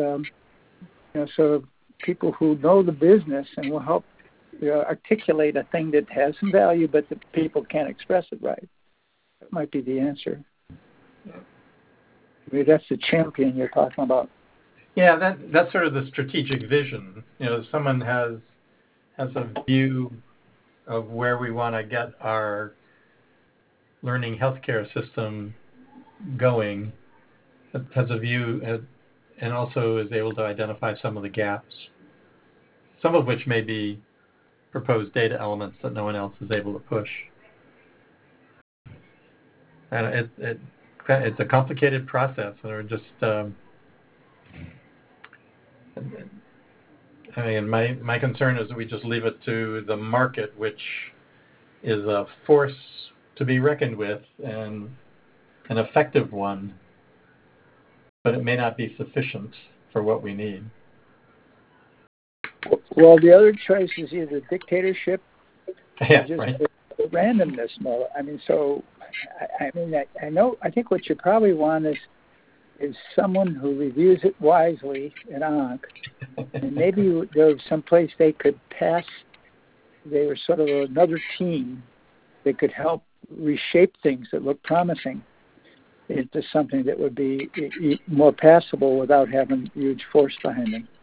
so people who know the business and will help articulate a thing that has some value, but the people can't express it right. That might be the answer. Maybe that's the champion you're talking about. Yeah, that's sort of the strategic vision. You know, someone has a view of where we want to get our learning healthcare system going, has a view, and also is able to identify some of the gaps, some of which may be proposed data elements that no one else is able to push. And it's a complicated process, and we're just. I mean, my concern is that we just leave it to the market, which is a force to be reckoned with and an effective one, but it may not be sufficient for what we need. Well, the other choice is either dictatorship Yeah, or just right. randomness mode. I mean, so I think what you probably want is someone who reviews it wisely at ONC, and maybe there's some place they could pass. They were sort of another team that could help reshape things that look promising into something that would be more passable without having huge force behind them.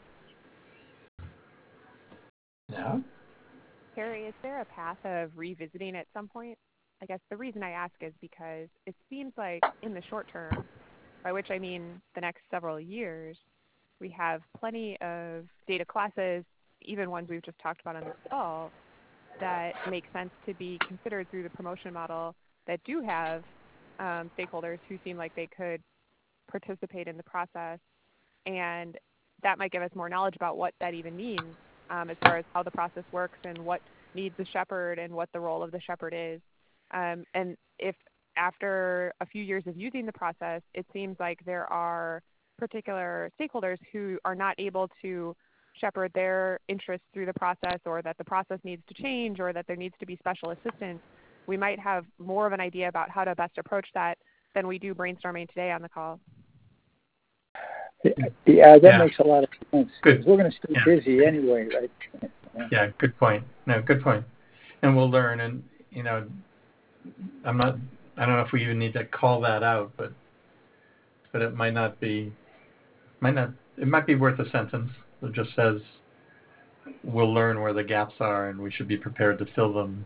Yeah. Terry, is there a path of revisiting at some point? I guess the reason I ask is because it seems like in the short term, by which I mean the next several years, we have plenty of data classes, even ones we've just talked about on this call, that make sense to be considered through the promotion model that do have stakeholders who seem like they could participate in the process. And that might give us more knowledge about what that even means as far as how the process works and what needs a shepherd and what the role of the shepherd is. And if after a few years of using the process, it seems like there are particular stakeholders who are not able to shepherd their interests through the process, or that the process needs to change, or that there needs to be special assistance, we might have more of an idea about how to best approach that than we do brainstorming today on the call. Yeah, that makes a lot of sense. Good. We're going to stay busy anyway, right? Yeah, good point. No, good point. And we'll learn. And you know, I don't know if we even need to call that out, but it might not be. It might be worth a sentence that just says, "We'll learn where the gaps are, and we should be prepared to fill them."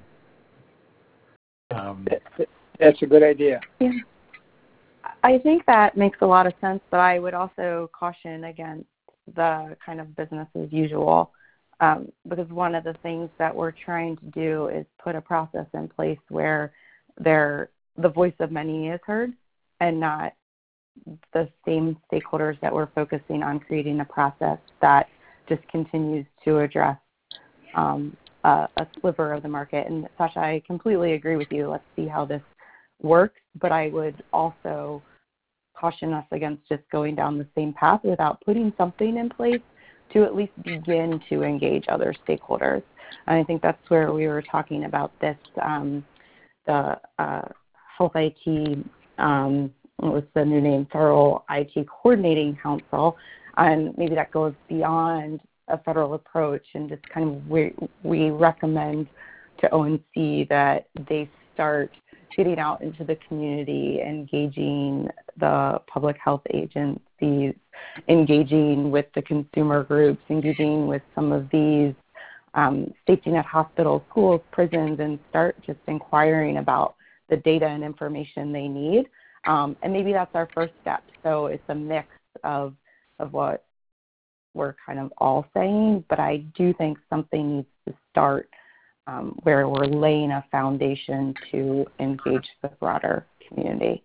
That's a good idea. Yeah. I think that makes a lot of sense, but I would also caution against the kind of business as usual, because one of the things that we're trying to do is put a process in place where the voice of many is heard, and not the same stakeholders that we're focusing on creating a process that just continues to address a sliver of the market. And Sasha, I completely agree with you. Let's see how this works, but I would also caution us against just going down the same path without putting something in place to at least begin to engage other stakeholders. And I think that's where we were talking about this, the Health IT, what was the new name, Federal IT Coordinating Council, and maybe that goes beyond a federal approach, and just kind of we recommend to ONC that they start getting out into the community, engaging the public health agencies, engaging with the consumer groups, engaging with some of these safety net hospitals, schools, prisons, and start just inquiring about the data and information they need. And maybe that's our first step. So it's a mix of what we're kind of all saying, but I do think something needs to start where we're laying a foundation to engage the broader community.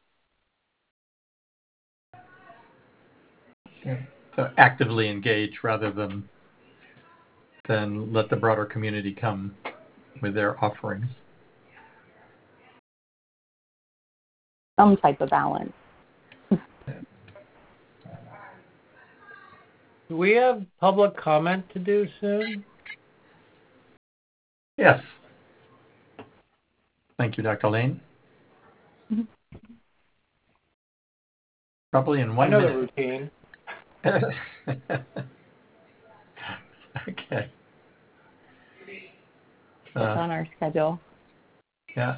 So actively engage rather than let the broader community come with their offerings. Some type of balance. Do we have public comment to do soon? Yes. Thank you, Dr. Lane. Probably in 1 minute. I know the routine. Okay. It's on our schedule. Yeah.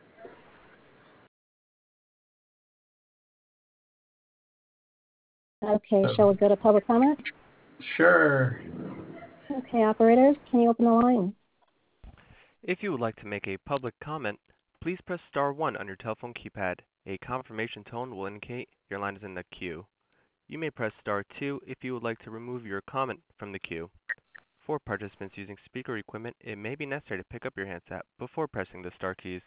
Okay, shall we go to public comment? Sure. Okay, operators, can you open the line? If you would like to make a public comment, please press star 1 on your telephone keypad. A confirmation tone will indicate your line is in the queue. You may press star 2 if you would like to remove your comment from the queue. For participants using speaker equipment, it may be necessary to pick up your handset before pressing the star keys.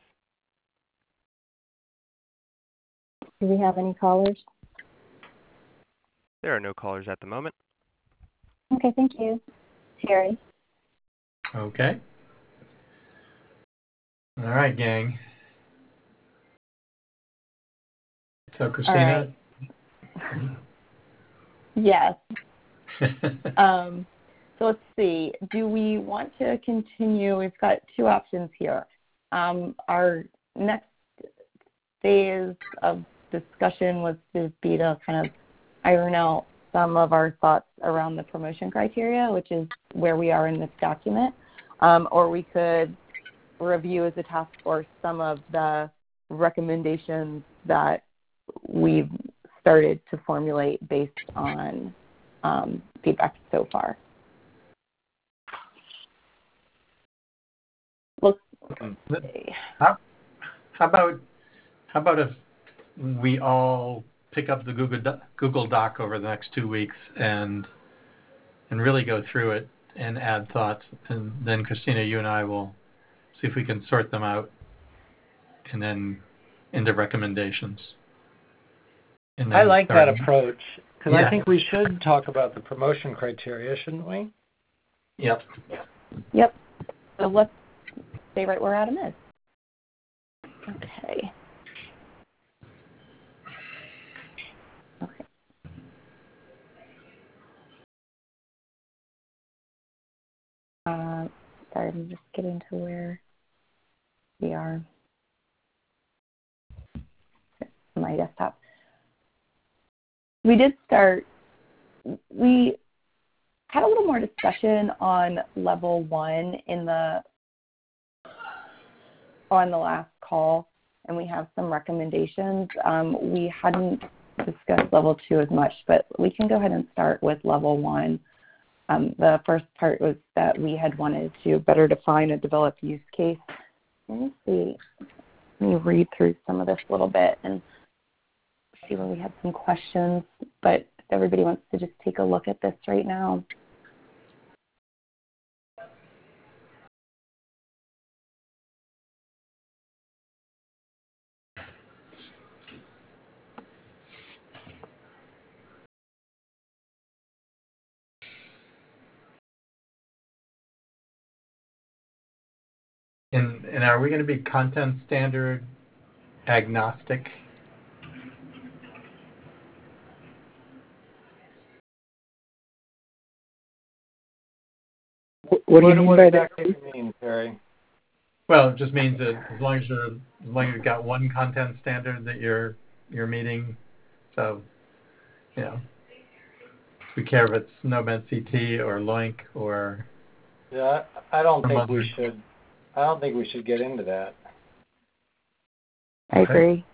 Do we have any callers? There are no callers at the moment. Okay, thank you. Terry. Okay. All right, gang. So, Christina. Right. Yes. So let's see. Do we want to continue? We've got two options here. Our next phase of discussion was to be to kind of iron out some of our thoughts around the promotion criteria, which is where we are in this document. Or we could review as a task force some of the recommendations that we've started to formulate based on feedback so far. Look, how about if we all pick up the Google Doc over the next 2 weeks and really go through it and add thoughts, and then Christina, you and I will see if we can sort them out and then into recommendations. I like that approach because Yeah. I think we should talk about the promotion criteria, shouldn't we? Yep. Yep. So let's stay right where Adam is. Okay. Okay. Sorry, I'm just getting to where we are. My desktop. We did start, we had a little more discussion on level 1 on the last call, and we have some recommendations. We hadn't discussed level 2 as much, but we can go ahead and start with level 1. The first part was that we had wanted to better define a developed use case. Let me see. Let me read through some of this a little bit and see where we had some questions, but if everybody wants to just take a look at this right now. And are we going to be content standard agnostic? What do you mean by that? What exactly do you mean, Terry? Well, it just means that as long as you've got one content standard that you're meeting, so we care if it's Nomad CT or Loink or. Yeah, I don't think we should. I don't think we should get into that. I agree.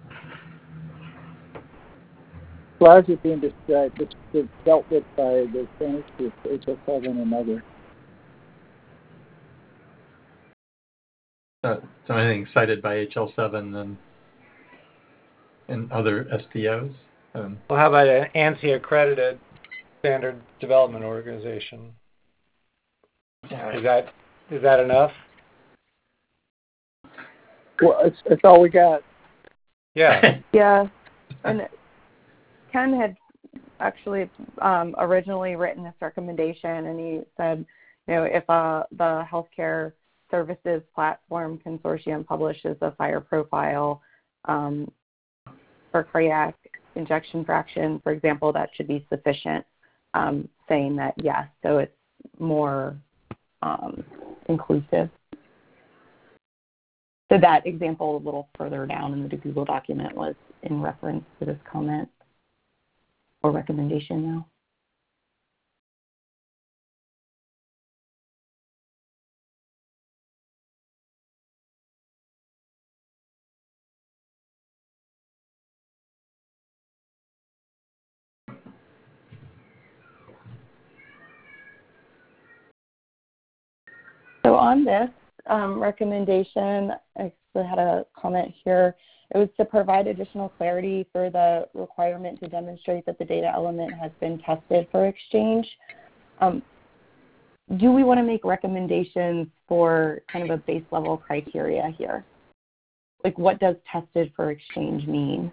Largely being described, it's dealt with by the standards group, HL7 and other. So anything cited by HL7 and other SDOs? Well, how about an ANSI accredited standard development organization? Is that enough? Well, it's all we got. Yeah. Yeah, and Ken had actually originally written this recommendation, and he said, if the Healthcare Services Platform Consortium publishes a fire profile for cardiac ejection fraction, for example, that should be sufficient, saying that yes, so it's more inclusive. So that example a little further down in the Google document was in reference to this comment or recommendation now. So on this recommendation, I actually had a comment here. It was to provide additional clarity for the requirement to demonstrate that the data element has been tested for exchange. Do we want to make recommendations for kind of a base level criteria here? Like, what does tested for exchange mean?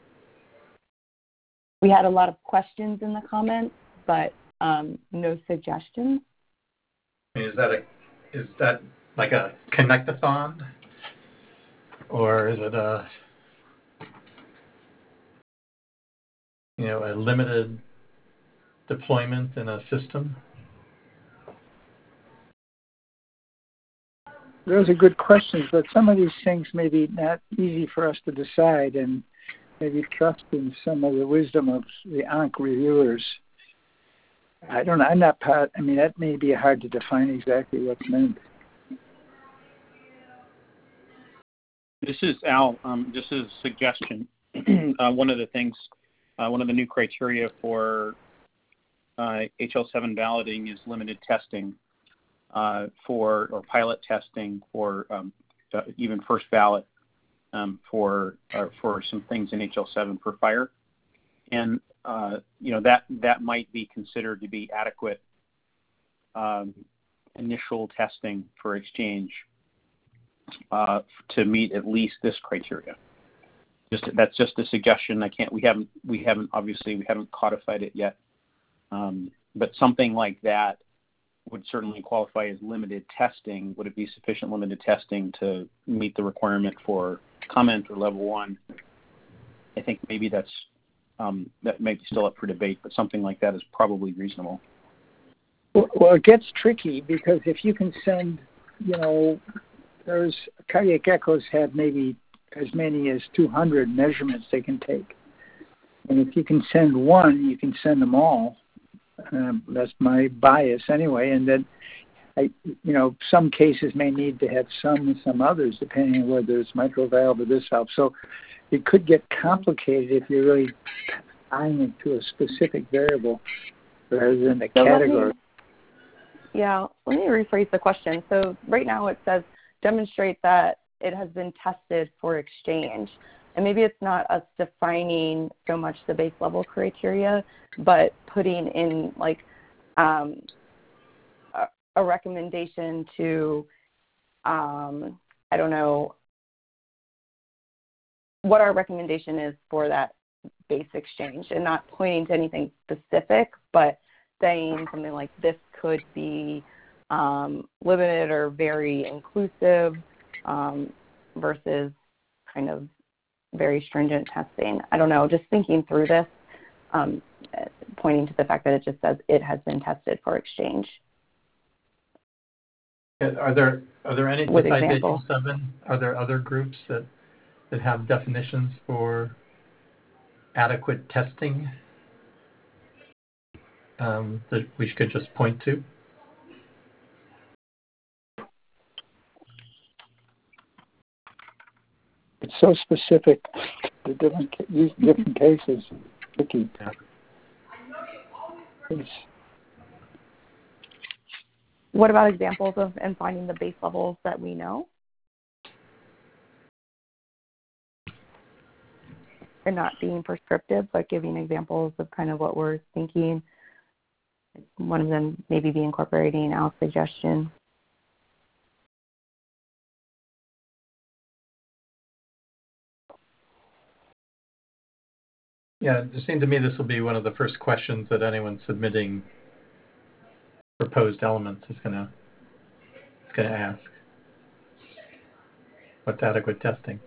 We had a lot of questions in the comments, but no suggestions. Is that like a connect-a-thon? Or is it a limited deployment in a system? Those are good questions, but some of these things may be not easy for us to decide, and maybe trust in some of the wisdom of the ONC reviewers. I don't know. I'm not part. I mean, that may be hard to define exactly what's meant. This is Al. Just as a suggestion, one of the new criteria for HL7 balloting is limited testing or pilot testing for even first ballot for some things in HL7 for fire, and that might be considered to be adequate initial testing for exchange to meet at least this criteria. That's just a suggestion. We haven't codified it yet, but something like that would certainly qualify as limited testing. Would it be sufficient limited testing to meet the requirement for comment or level 1? I think maybe that may be still up for debate, but something like that is probably reasonable. Well, it gets tricky because if you can send, there's cardiac echoes have maybe as many as 200 measurements they can take. And if you can send one, you can send them all. That's my bias anyway. And then, some cases may need to have some others, depending on whether it's mitral valve or this valve. So it could get complicated if you're really tying it to a specific variable rather than a category. Let me rephrase the question. So right now it says demonstrate that it has been tested for exchange. And maybe it's not us defining so much the base level criteria, but putting in a recommendation to, I don't know what our recommendation is for that base exchange, and not pointing to anything specific, but saying something like this could be limited or very inclusive versus kind of very stringent testing. I don't know, just thinking through this, pointing to the fact that it just says it has been tested for exchange. Are there any with besides examples? HL7? Are there other groups that have definitions for adequate testing that we could just point to? It's so specific to different cases. Tricky. Yeah. What about examples of and finding the base levels that we know? and not being prescriptive, but giving examples of kind of what we're thinking. One of them maybe be incorporating Al's suggestion. Yeah, it seemed to me this will be one of the first questions that anyone submitting proposed elements is going to ask. What's adequate testing?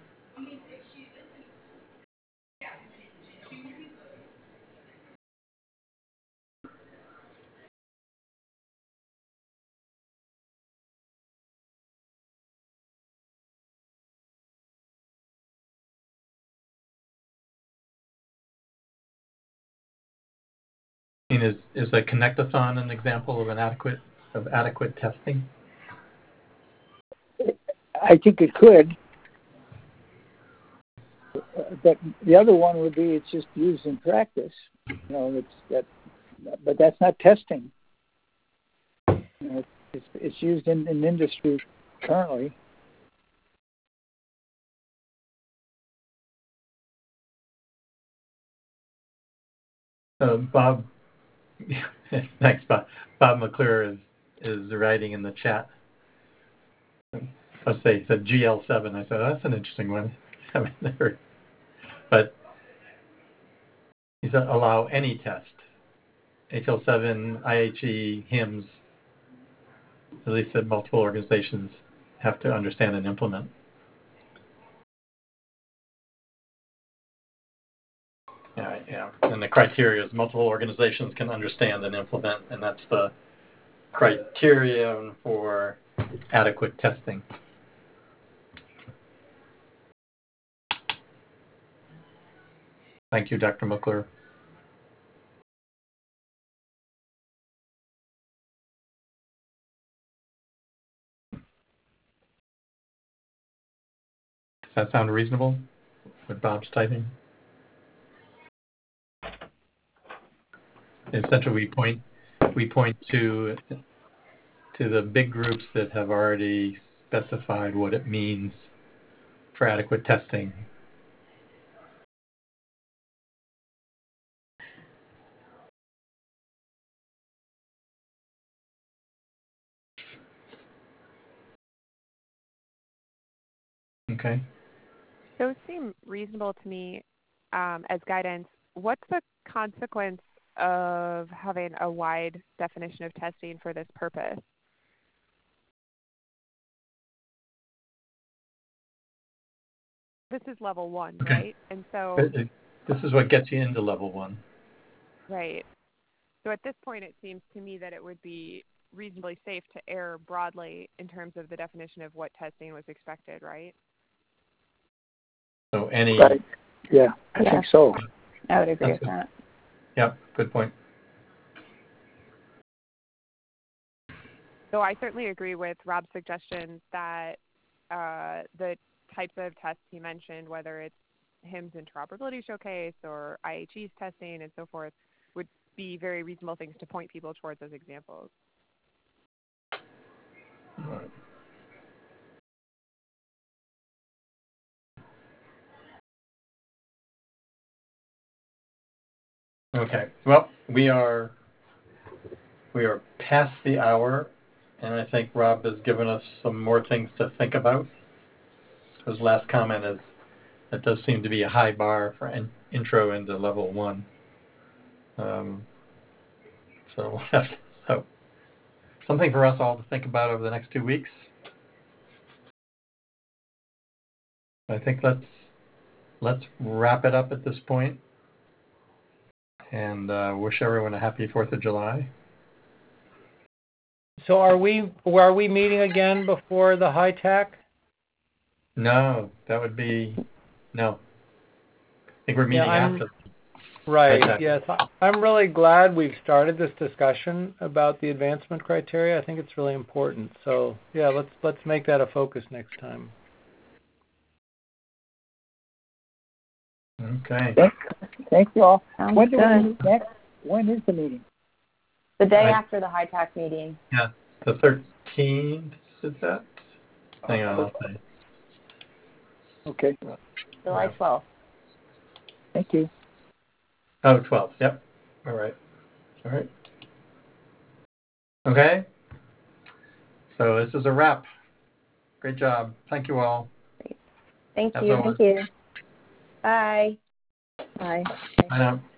Is a connectathon an example of adequate testing? I think it could. But the other one would be it's just used in practice. But that's not testing. It's used in industry currently. Bob, thanks, Bob. Bob McClure is writing in the chat. Let's say he said GL7. I said, oh, that's an interesting one. I haven't never. But he said allow any test. HL7, IHE, HIMSS, at least that multiple organizations have to understand and implement. Yeah. And the criteria is multiple organizations can understand and implement, and that's the criterion for adequate testing. Thank you, Dr. McClure. Does that sound reasonable with Bob's typing? Essentially, we point to the big groups that have already specified what it means for adequate testing. Okay. Those seem reasonable to me as guidance. What's the consequence of having a wide definition of testing for this purpose? This is level 1, Okay. right? And so this is what gets you into level 1. Right. So at this point, it seems to me that it would be reasonably safe to err broadly in terms of the definition of what testing was expected, right? So any... Right. Yeah, I think so. I would agree with that. Yeah, good point. So I certainly agree with Rob's suggestion that the types of tests he mentioned, whether it's HIMSS interoperability showcase or IHE's testing and so forth, would be very reasonable things to point people towards as examples. All right. Okay. Well, we are past the hour, and I think Rob has given us some more things to think about. His last comment is that does seem to be a high bar for intro into level 1. So something for us all to think about over the next 2 weeks. I think let's wrap it up at this point, and wish everyone a happy 4th of July. So are we meeting again before the HITAC? No, that would be no. I think we're meeting after. Right. HITAC. Yes, I'm really glad we've started this discussion about the advancement criteria. I think it's really important. So yeah, let's make that a focus next time. Okay. Thank you all. Sounds good. When is the meeting? The day after the HITAC meeting. Yeah, the 13th, is that? Hang on, I'll say. Okay. July 12th. Thank you. Oh, 12. Yep. All right. Okay. So this is a wrap. Great job. Thank you all. Thank As you. always. Thank you. Bye. Bye. Bye now.